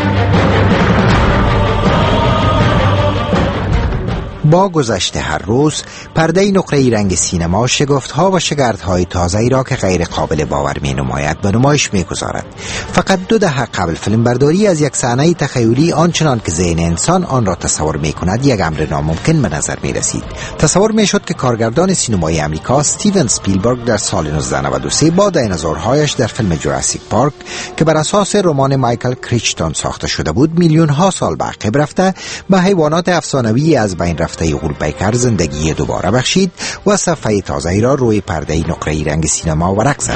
با گذشت هر روز پرده نقره‌ای رنگ سینما شگفت‌ها و شگردهای تازه‌ای را که غیر قابل باور می‌نماید به نمایش می‌گذارد. فقط 2 دهه قبل فیلمبرداری از یک صحنه تخیلی آنچنان که ذهن انسان آن را تصور می‌کند یک امر ناممکن به نظر می‌رسید. تصور می‌شد که کارگردان سینمای آمریکا استیون اسپیلبرگ در سال 1993 با دینازورهایش در فیلم جوراسیک پارک که بر اساس رمان مایکل کریچتون ساخته شده بود میلیون‌ها سال به عقب رفته به حیوانات افسانه‌ای از بین رفته غول‌پیکر زندگی دوباره بخشید و صفحه تازه‌ای را روی پرده نقره‌ای رنگ سینما ورق زد.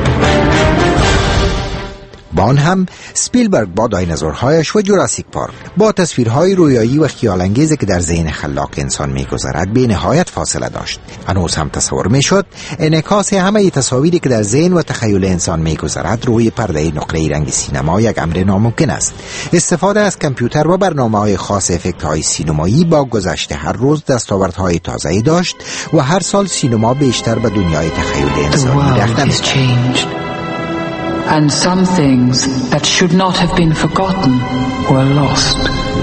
با آن هم اسپیلبرگ با دایناسورهایش و جوراسیک پارک با تصویرهای رویایی و خیال‌انگیزی که در ذهن خلاق انسان می‌گذرد بی نهایت فاصله داشت. هنوز هم تصور می‌شد انعکاس همه تصاویری که در ذهن و تخیل انسان می‌گذرد روی پرده نقره‌ای رنگ سینما یک امر ناممکن است. استفاده از کامپیوتر و برنامه‌های خاص افکت‌های سینمایی با گذشت هر روز دستاوردهای تازه‌ای داشت و هر سال سینما بیشتر به دنیای تخیل انسانی رخنه می‌دهد. And some things that should not have been forgotten were lost.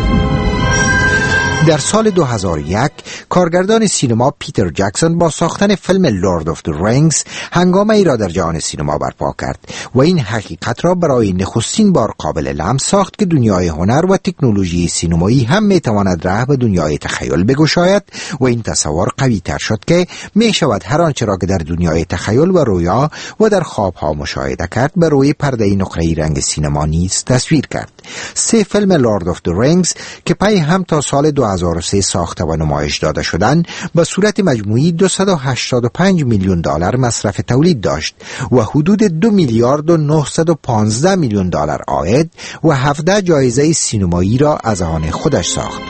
در سال 2001 کارگردان سینما پیتر جکسون با ساختن فیلم لورد آف دی رینگز هنگامه ای را در جهان سینما برپا کرد و این حقیقت را برای نخستین بار قابل لمس ساخت که دنیای هنر و تکنولوژی سینمایی هم میتواند راه به دنیای تخیل بگشاید و این تصور قوی تر شد که می شود هر آنچه را که در دنیای تخیل و رویا و در خوابها مشاهده کرد به روی پرده نقره‌ای رنگ سینما نیز تصویر کرد. 3 فیلم لورد آف دی رینگز که پی هم تا سال 2003 ساخته و نمایش داده شدند به صورت مجموعی 285 میلیون دلار مصرف تولید داشت و حدود 2 میلیارد و 915 میلیون دلار عاید و 17 جایزه سینمایی را از آن خودش ساخت.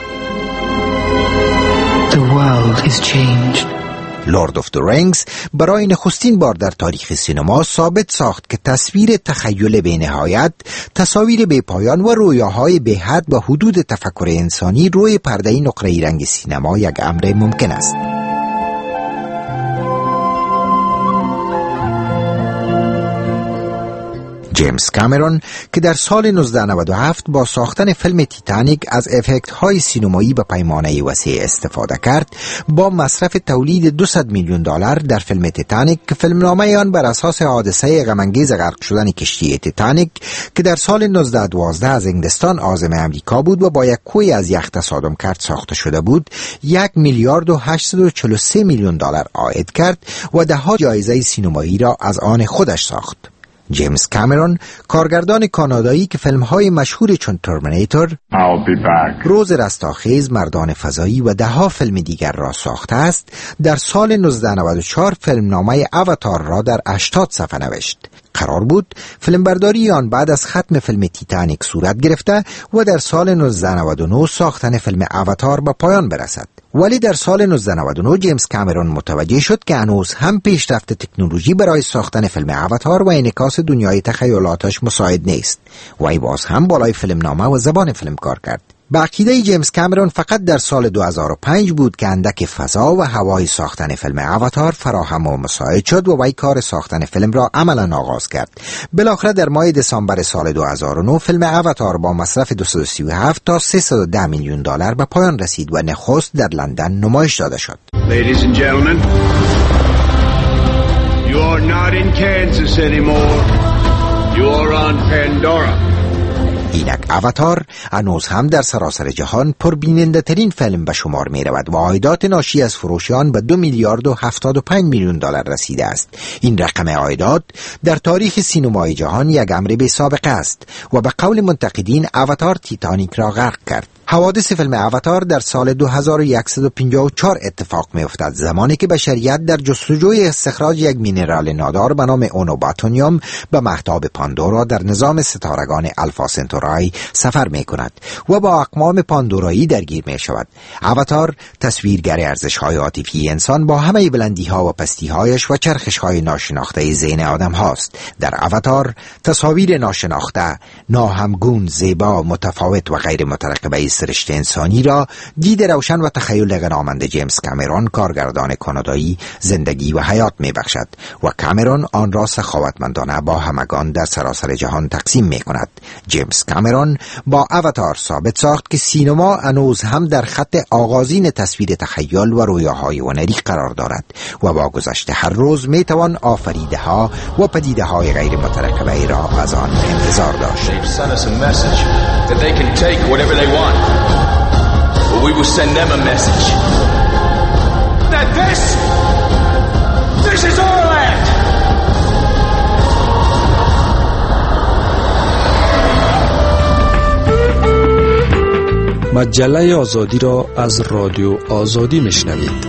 The world is changed. لورد آف دی رینگز برای نخستین بار در تاریخ سینما ثابت ساخت که تصویر تخیل بی نهایت، تصاویر بی پایان و رویاهای بی حد و حدود تفکر انسانی روی پرده نقره‌ای رنگ سینما یک امر ممکن است. جیمز کامرون که در سال 1997 با ساختن فیلم تیتانیک از افکت‌های سینمایی به پیمانه وسیع استفاده کرد، با مصرف تولید 200 میلیون دلار در فیلم تیتانیک که فیلمنامه آن بر اساس حادثه غم‌انگیز غرق شدن کشتی تیتانیک که در سال 1912 از انگلستان عازم امریکا بود و با یک کوه از یخ تصادم کرد ساخته شده بود، 1 میلیارد و 843 میلیون دلار عاید کرد و 10 جایزه سینمایی را از آن خودش ساخت. جیمز کامرون، کارگردان کانادایی که فیلم‌های مشهور چون ترمیناتور، روز رستاخیز، مردان فضایی و 10 فیلم دیگر را ساخته است، در سال 1994 فیلمنامه اواتار را در 80 صفحه نوشت. قرار بود فیلمبرداری آن بعد از ختم فیلم تیتانیک صورت گرفته و در سال 1999 ساختن فیلم اواتار به پایان برسد. ولی در سال 1999 جیمز کامرون متوجه شد که هنوز هم پیشرفت تکنولوژی برای ساختن فیلم اواتار و انعکاس دنیای تخیلاتش مساعد نیست و ای باز هم بالای فیلمنامه و زبان فیلم کار کرد. با عقیده جیمز کامرون فقط در سال 2005 بود که اندک فضا و هوای ساختن فیلم اواتار فراهم و مساعد شد و وی کار ساختن فیلم را عملا آغاز کرد. بالاخره در ماه دسامبر سال 2009 فیلم اواتار با مصرف 237 تا 310 میلیون دلار به پایان رسید و نخست در لندن نمایش داده شد. Ladies and gentlemen, you are not in Kansas anymore. You are on Pandora. اینک اواتار هنوز هم در سراسر جهان پربیننده ترین فیلم به شمار می رود و عایدات ناشی از فروش آن به 2 میلیارد و 75 میلیون دلار رسیده است. این رقم عایدات در تاریخ سینمای جهان یک امر بی سابقه است و به قول منتقدین اواتار تیتانیک را غرق کرد. حوادث فیلم اواتار در سال 2154 اتفاق می افتد، زمانی که بشریت در جستجوی استخراج یک مینرال نادار به نام اونوباتونیوم به مهتاب پاندورا در نظام ستارگان الفا سنتورای سفر می کند و با اقمام پاندورایی درگیر می شود. اواتار تصویرگر ارزش‌های عاطفی انسان با همه بلندی‌ها و پستی‌هایش و چرخش‌های ناشناخته ذهن آدم هاست. در اواتار تصاویر ناشناخته، ناهمگون، زیبا، متفاوت و غیر مترقبه سرشت انسانی را دید روشن و تخیل غنامند جیمز کامرون کارگردان کانادایی زندگی و حیات می بخشد و کامرون آن را سخاوتمندانه با همگان در سراسر جهان تقسیم می کند. جیمز کامرون با اواتار ثابت ساخت که سینما هنوز هم در خط آغازین تصویر تخیل و رویاهای هنری قرار دارد و با گذشت هر روز می توان آفریده ها و پدیده های غیر مترقبه را از آن انتظار داشت. But we will send them a message that this is our land. مجله آزادی را از رادیو آزادی میشنوید.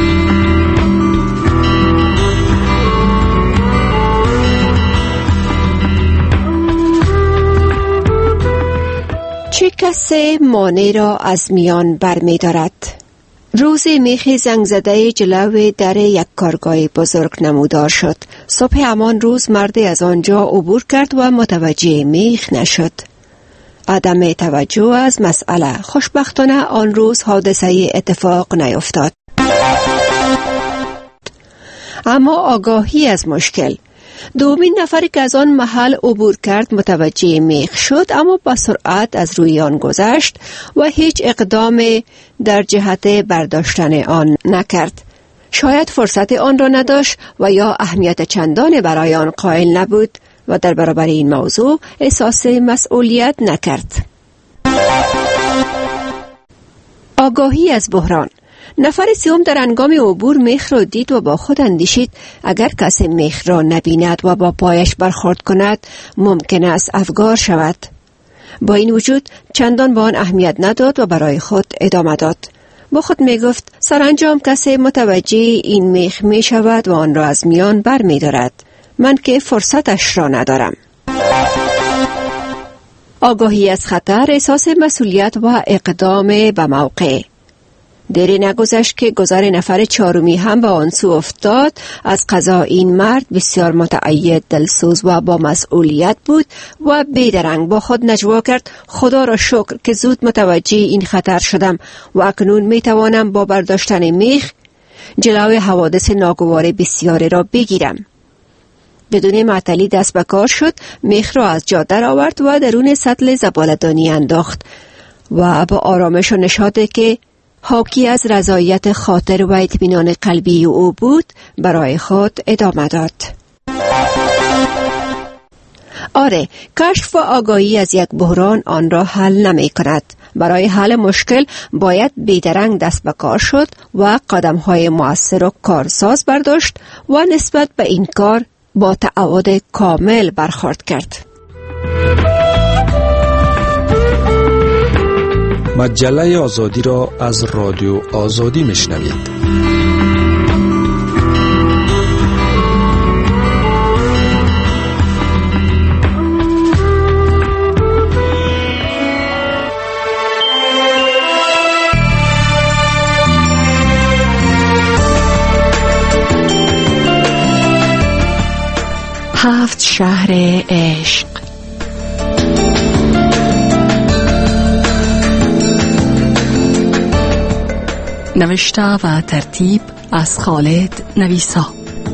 چه کسی مانع را از میان برمی دارد؟ روز میخ زنگ زده جلو در یک کارگاه بزرگ نمودار شد. صبح همان روز مردی از آنجا عبور کرد و متوجه میخ نشد. عدم توجه از مسئله. خوشبختانه آن روز حادثه اتفاق نیفتاد. اما آگاهی از مشکل. دومین نفری که از آن محل عبور کرد متوجه میخ شد، اما با سرعت از روی آن گذشت و هیچ اقدام در جهت برداشتن آن نکرد. شاید فرصت آن را نداشت و یا اهمیت چندان برای آن قائل نبود و در برابر این موضوع احساس مسئولیت نکرد. آگاهی از بحران. نفر سوم در هنگام عبور میخ را دید و با خود اندیشید اگر کسی میخ را نبیند و با پایش برخورد کند ممکن است افگار شود. با این وجود چندان به آن اهمیت نداد و برای خود ادامه داد. با خود می گفت سرانجام کسی متوجه این میخ می شود و آن را از میان بر می دارد. من که فرصتش را ندارم. آگاهی از خطر، احساس مسئولیت و اقدام به موقع. دیری نگذشت که گذار نفر چهارمی هم به آن سو افتاد. از قضا این مرد بسیار متعهد، دلسوز و با مسئولیت بود و بیدرنگ با خود نجوا کرد خدا را شکر که زود متوجه این خطر شدم و اکنون می توانم با برداشتن میخ جلوی حوادث ناگوار بسیاری را بگیرم. بدون معطلی دست به کار شد، میخ را از جا در آورد و درون سطل زباله‌دانی انداخت و با آرامش و نشاطی که حاکی از رضایت خاطر و اطمینان قلبی او بود برای خود ادامه داد. آره، کشف و آگاهی از یک بحران آن را حل نمی کند. برای حل مشکل باید بیدرنگ دست به کار شد و قدم‌های مؤثر و کارساز برداشت و نسبت به این کار با تعهد کامل برخورد کرد. مجله آزادی را از رادیو آزادی میشنوید. هفت شهر عشق. نوشته و ترتیب از خالد نویسا.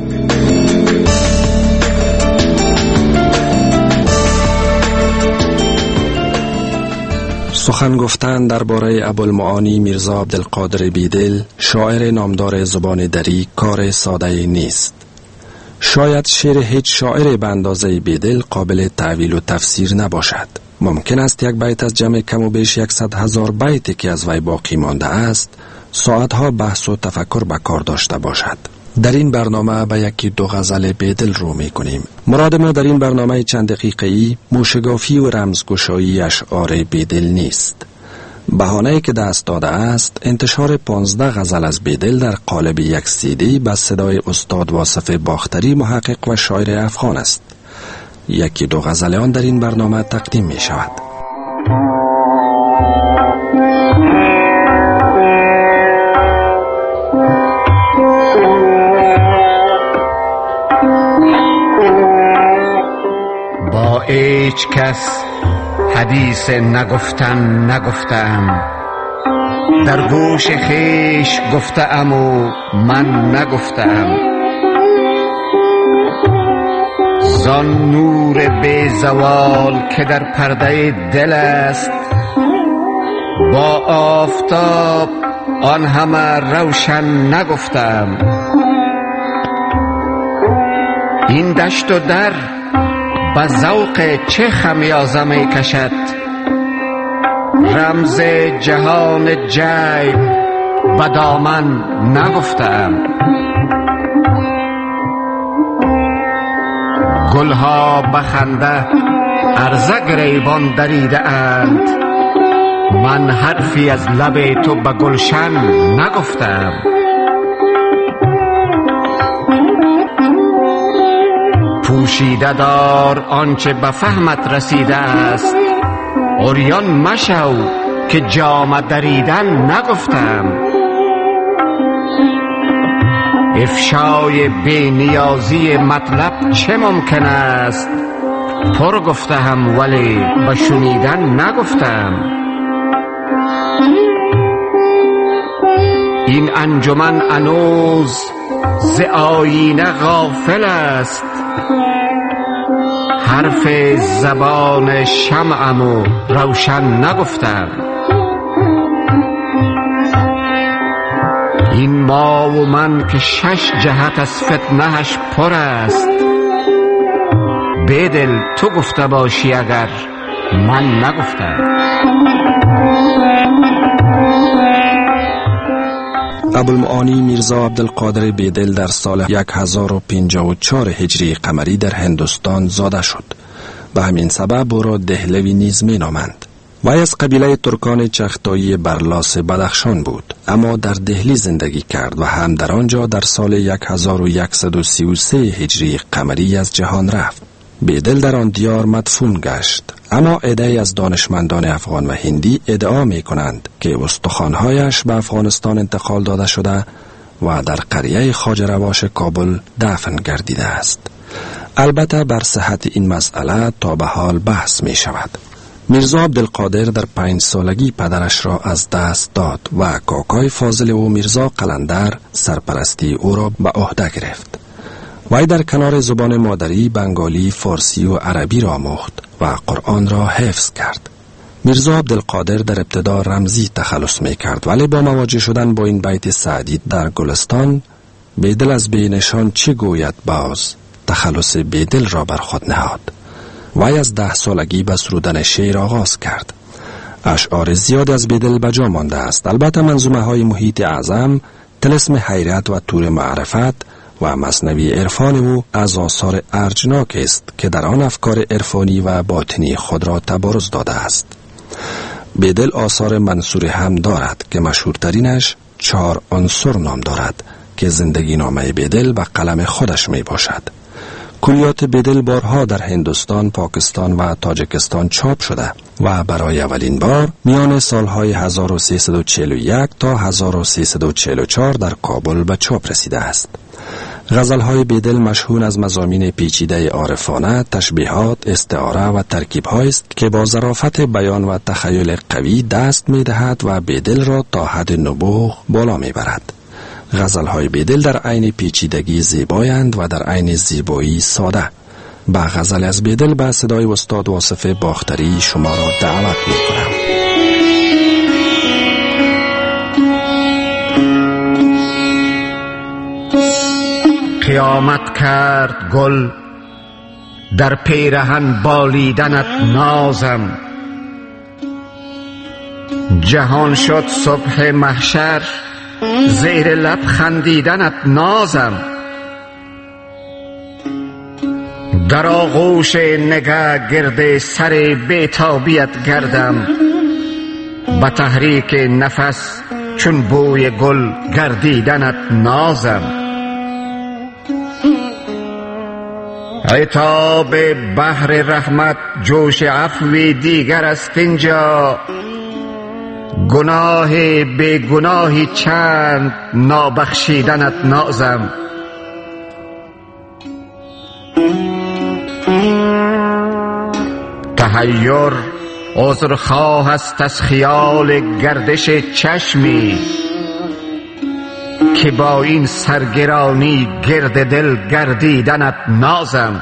سخن گفتن درباره ابوالمعانی میرزا عبدالقادر بیدل، شاعر نامدار زبان دری، کار ساده نیست. شاید شعر هیچ شاعر به اندازه بیدل قابل تعویل و تفسیر نباشد. ممکن است یک بیت از جمع کم و بیش 100,000 بیتی که از وی باقی مانده است ساعتها بحث و تفکر به کار داشته باشد. در این برنامه به یکی دو غزل بیدل رو می کنیم. مراد ما در این برنامه چند دقیقه‌ای موشگافی و رمزگشایی اشعار بیدل نیست. بهانه‌ای که دست داده است انتشار 15 غزل از بیدل در قالب یک CD به صدای استاد واصف باختری، محقق و شاعر افغان است. یکی دو غزل آن در این برنامه تقدیم می شود. با هیچ کس حدیث نگفتم، در گوش خیش گفتم و من نگفتم. زان نور بی زوال که در پرده دل است، با آفتاب آن همه روشن نگفتم. این دشت و در به ذوق چه خمیازه می کشد، رمز جهان جیب به دامن نگفتم. گلها بخنده عرضه گریبان دریده اند، من حرفی از لب تو به گلشن نگفتم. پوشیده دار آنچه به فهمت رسیده است، عریان مشو که جامه دریدن نگفتم. افشای بی نیازی مطلب چه ممکن است، پر گفتم ولی به شنیدن نگفتم. این انجمن انوز ز آیینه غافل است، حرف زبان شمعم و روشن نگفتم. این ما و من که 6 جهت از فتنهش پر است، بیدل تو گفته باشی اگر من نگفتم. ابوالمعانی میرزا عبدالقادر بیدل در سال 1054 هجری قمری در هندوستان زاده شد. به همین سبب او را دهلوی نیز می نامند. وی از قبیله ترکان چختایی برلاس بدخشان بود، اما در دهلی زندگی کرد و هم در آنجا در سال 1133 هجری قمری از جهان رفت. بیدل در آن دیار مدفون گشت، اما عده‌ای از دانشمندان افغان و هندی ادعا می کنند که استخوان‌هایش به افغانستان انتقال داده شده و در قریه خواجه رواش کابل دفن گردیده است. البته بر صحت این مسئله تا به حال بحث می شود. میرزا عبدالقادر در 5 سالگی پدرش را از دست داد و کاکای فاضل او میرزا قلندر سرپرستی او را به عهده گرفت. وی در کنار زبان مادری بنگالی، فارسی و عربی را آموخت و قرآن را حفظ کرد. میرزا عبدالقادر در ابتدا رمزی تخلص می کرد، ولی با مواجه شدن با این بیت سعدی در گلستان، بیدل از بینشان چه گوید باز، تخلص بیدل را بر خود نهاد. وی از 10 سالگی به سرودن شعر آغاز کرد. اشعار زیاد از بیدل به جا مانده است. البته منظومه های محیط اعظم، طلسم حیرت و طور معرفت و مثنوی عرفان او از آثار ارجناک است که در آن افکار عرفانی و باطنی خود را تبارز داده است. بیدل آثار منصور هم دارد که مشهورترینش 4 عنصر نام دارد که زندگی نامه بیدل و قلم خودش می باشد. کلیات بیدل بارها در هندوستان، پاکستان و تاجیکستان چاپ شده و برای اولین بار میان سالهای 1341 تا 1344 در کابل به چاپ رسیده است. غزل‌های بیدل مشهون از مضامین پیچیده عارفانه، تشبیهات، استعاره و ترکیب‌هایی است که با ظرافت بیان و تخیل قوی دست می‌دهد و بیدل را تا حد نبوغ بالا می‌برد. غزل‌های بیدل در عین پیچیدگی زیبایند و در عین زیبایی ساده. با غزل از بیدل به صدای استاد واصف باختری شما را دعوت می‌کنم. قیامت کرد گل در پیرهن بالیدنت نازم، جهان شد صبح محشر زیر لب خندیدنت نازم. در آغوش نگه گرد سر بیتابیت گردم، به تحریک نفس چون بوی گل گردیدنت نازم. عتاب بحر رحمت جوش عفوی دیگر است اینجا، گناه به گناهی چند نابخشیدنت نازم. تحیر عذرخواه است از خیال گردش چشمی که با این سرگرانی گرد دل گردیدنت نازم.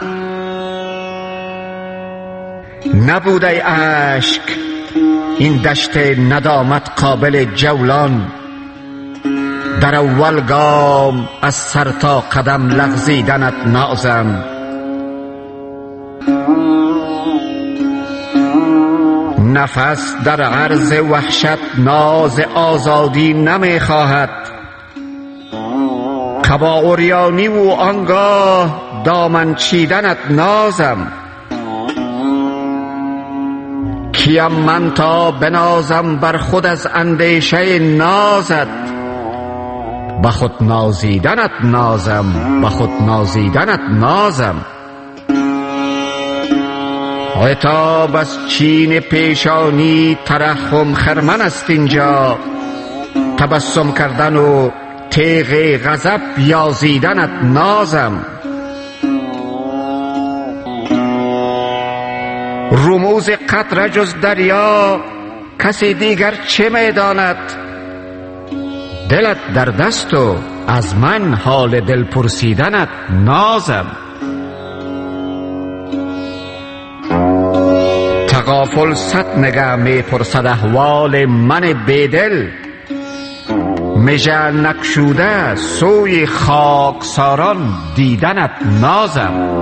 نبوده اشک این دشت ندامت قابل جولان، در اول گام از سر تا قدم لغزیدنت نازم. نفس در عرض وحشت ناز آزادی نمی خواهد، قبا اوریانی و آنگاه دامن چیدنت نازم. کیم من تا بنازم بر خود از اندیشه نازت، به خود نازیدنت نازم، به خود نازیدنت نازم. عتاب از چین پیشانی ترحم خرمن است اینجا، تبسم کردن و تیغ غضب یازیدنت نازم. رموز قطره جز دریا کسی دیگر چه میداند، دلت در دست و از من حال دل پرسیدنت نازم. تغافل صد نگه می پرسد احوال من بیدل، مژه نکشوده سوی خاکساران دیدنت نازم.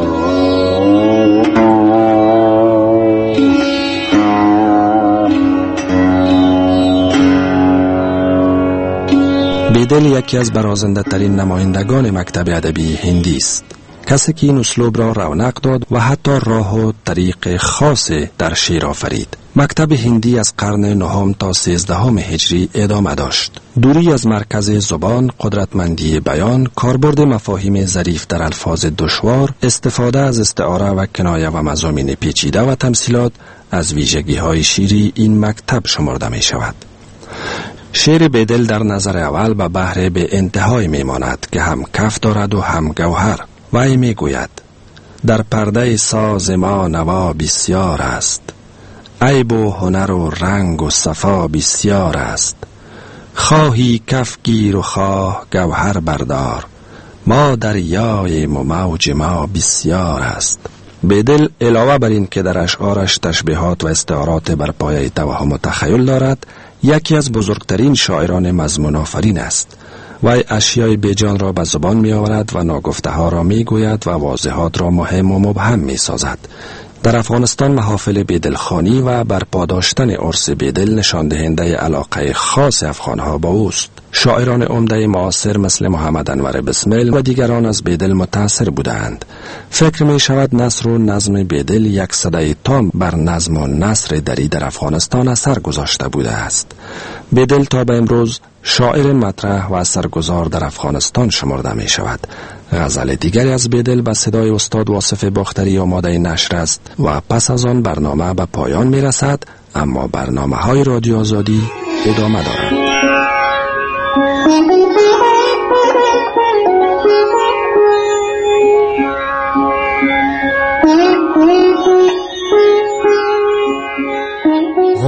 بیدل یکی از برازنده ترین نمایندگان مکتب ادبی هندی است. کسی که این اسلوب را رونق داد و حتی راه و طریق خاصی در شعر آفرید. مکتب هندی از قرن 9 تا 13 هجری ادامه داشت. دوری از مرکز زبان، قدرتمندی بیان، کاربرد مفاهیم ظریف در الفاظ دشوار، استفاده از استعاره و کنایه و مضامین پیچیده و تمثیلات از ویژگی‌های شعری این مکتب شمرده می شود. شعر بیدل در نظر اول به بحر به انتهای می ماند که هم کف دارد و هم گوهر. وی می گوید در پرده ساز ما نوا بسیار است، عیب و هنر و رنگ و صفا بسیار است. خواهی کف گیر و خواه گوهر بردار، ما دریایم و موج ما بسیار است. بیدل علاوه بر این که در اشعارش تشبیهات و استعارات بر پایه توهم و تخیل دارد، یکی از بزرگترین شاعران مضمون آفرین است. وی اشیای بیجان را به زبان می آورد و ناگفته ها را می گوید و واضحات را مهم و مبهم می سازد. در افغانستان محافل بیدل خوانی و برپا داشتن عرس بیدل نشان دهنده علاقه خاص افغانها با اوست. شاعران عمده معاصر مثل محمد انور بسمل و دیگران از بیدل متاثر بودند. فکر می شود نثر و نظم بیدل یک صدای تام بر نظم و نثر دری در افغانستان اثر گذاشته بوده است. بیدل تا به امروز شاعر مطرح و اثرگذار در افغانستان شمرده می شود. غزل دیگری از بیدل به صدای استاد واصف باختری آماده نشر است و پس از آن برنامه به پایان می رسد، اما برنامه های رادیو آزادی ادامه دارند.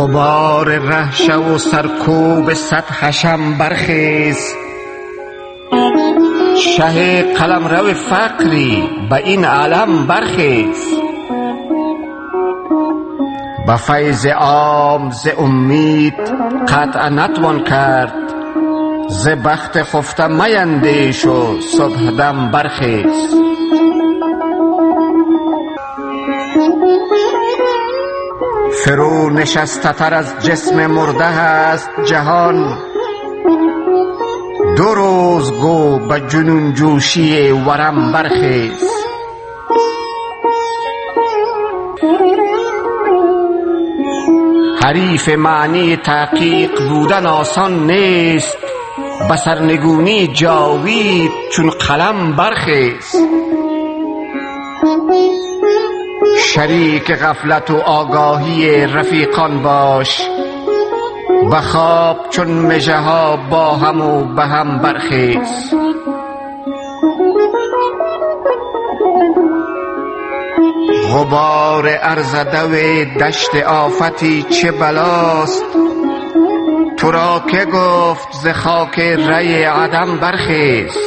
غبار رهشه و سرکوب سطحشم برخیز، شه قلمرو فقری به این عالم برخیز. به فیض عام ز امید قطع نتوان کرد، ز بخت خفته میندیش و صبح دم برخیز. فرو نشسته تر از جسم مرده است جهان، دو روز گو به جنون جوشی ورم برخیز. حریف معنی تحقیق بودن آسان نیست، به سرنگونی جاوید چون قلم برخیز. شریک غفلت و آگاهی رفیقان باش، به خواب چون مژه ها با هم و به هم برخیز. غبار ارزده و دشت آفتی چه بلاست، تو را که گفت ز خاک ری عدم برخیز.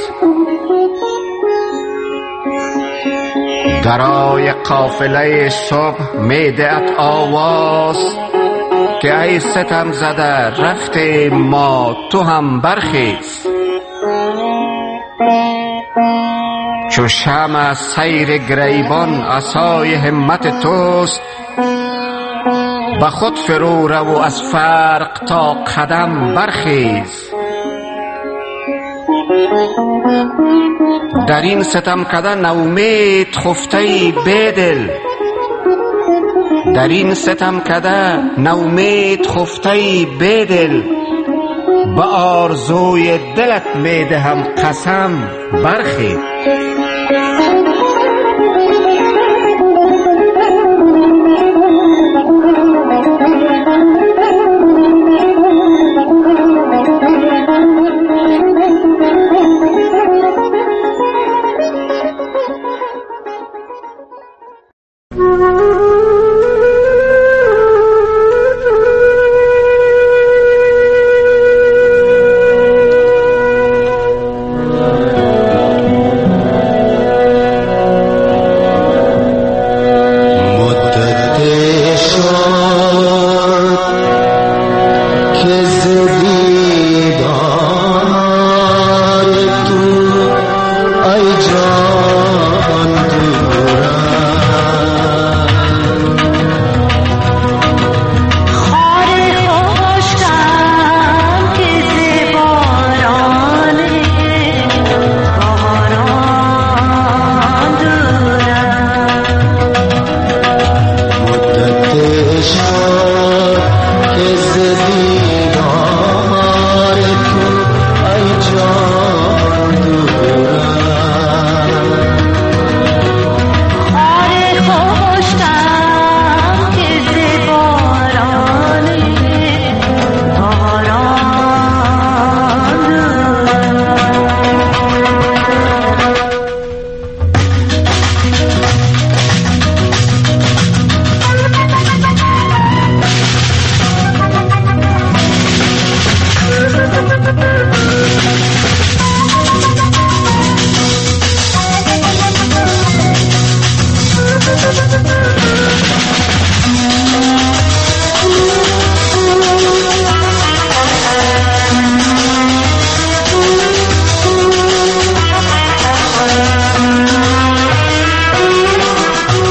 درای قافله صبح میدهد آواز، که ای ستم زده رفت ما تو هم برخیز. چو شمع سیر گریبان عصای همت توست، به خود فرو رو و از فرق تا قدم برخیز. در این ستم کده نومید خفته بیدل، در این ستم کده نومید خفته بیدل، به آرزوی دلت میدهم قسم برخیز.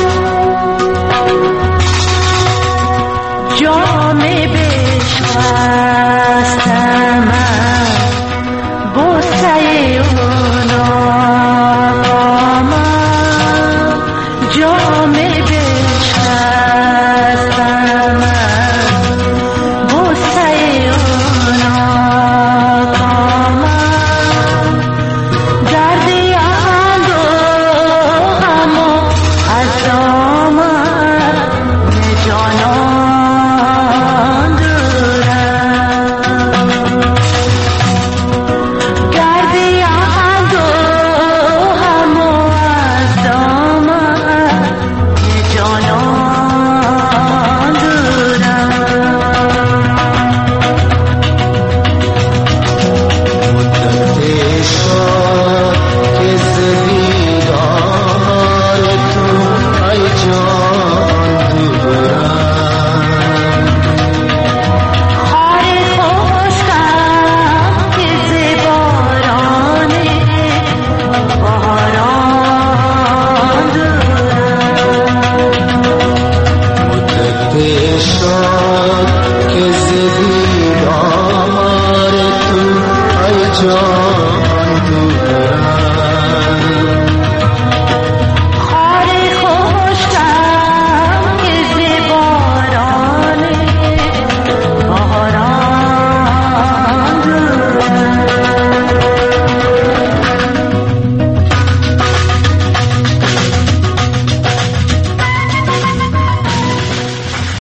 جام بشکن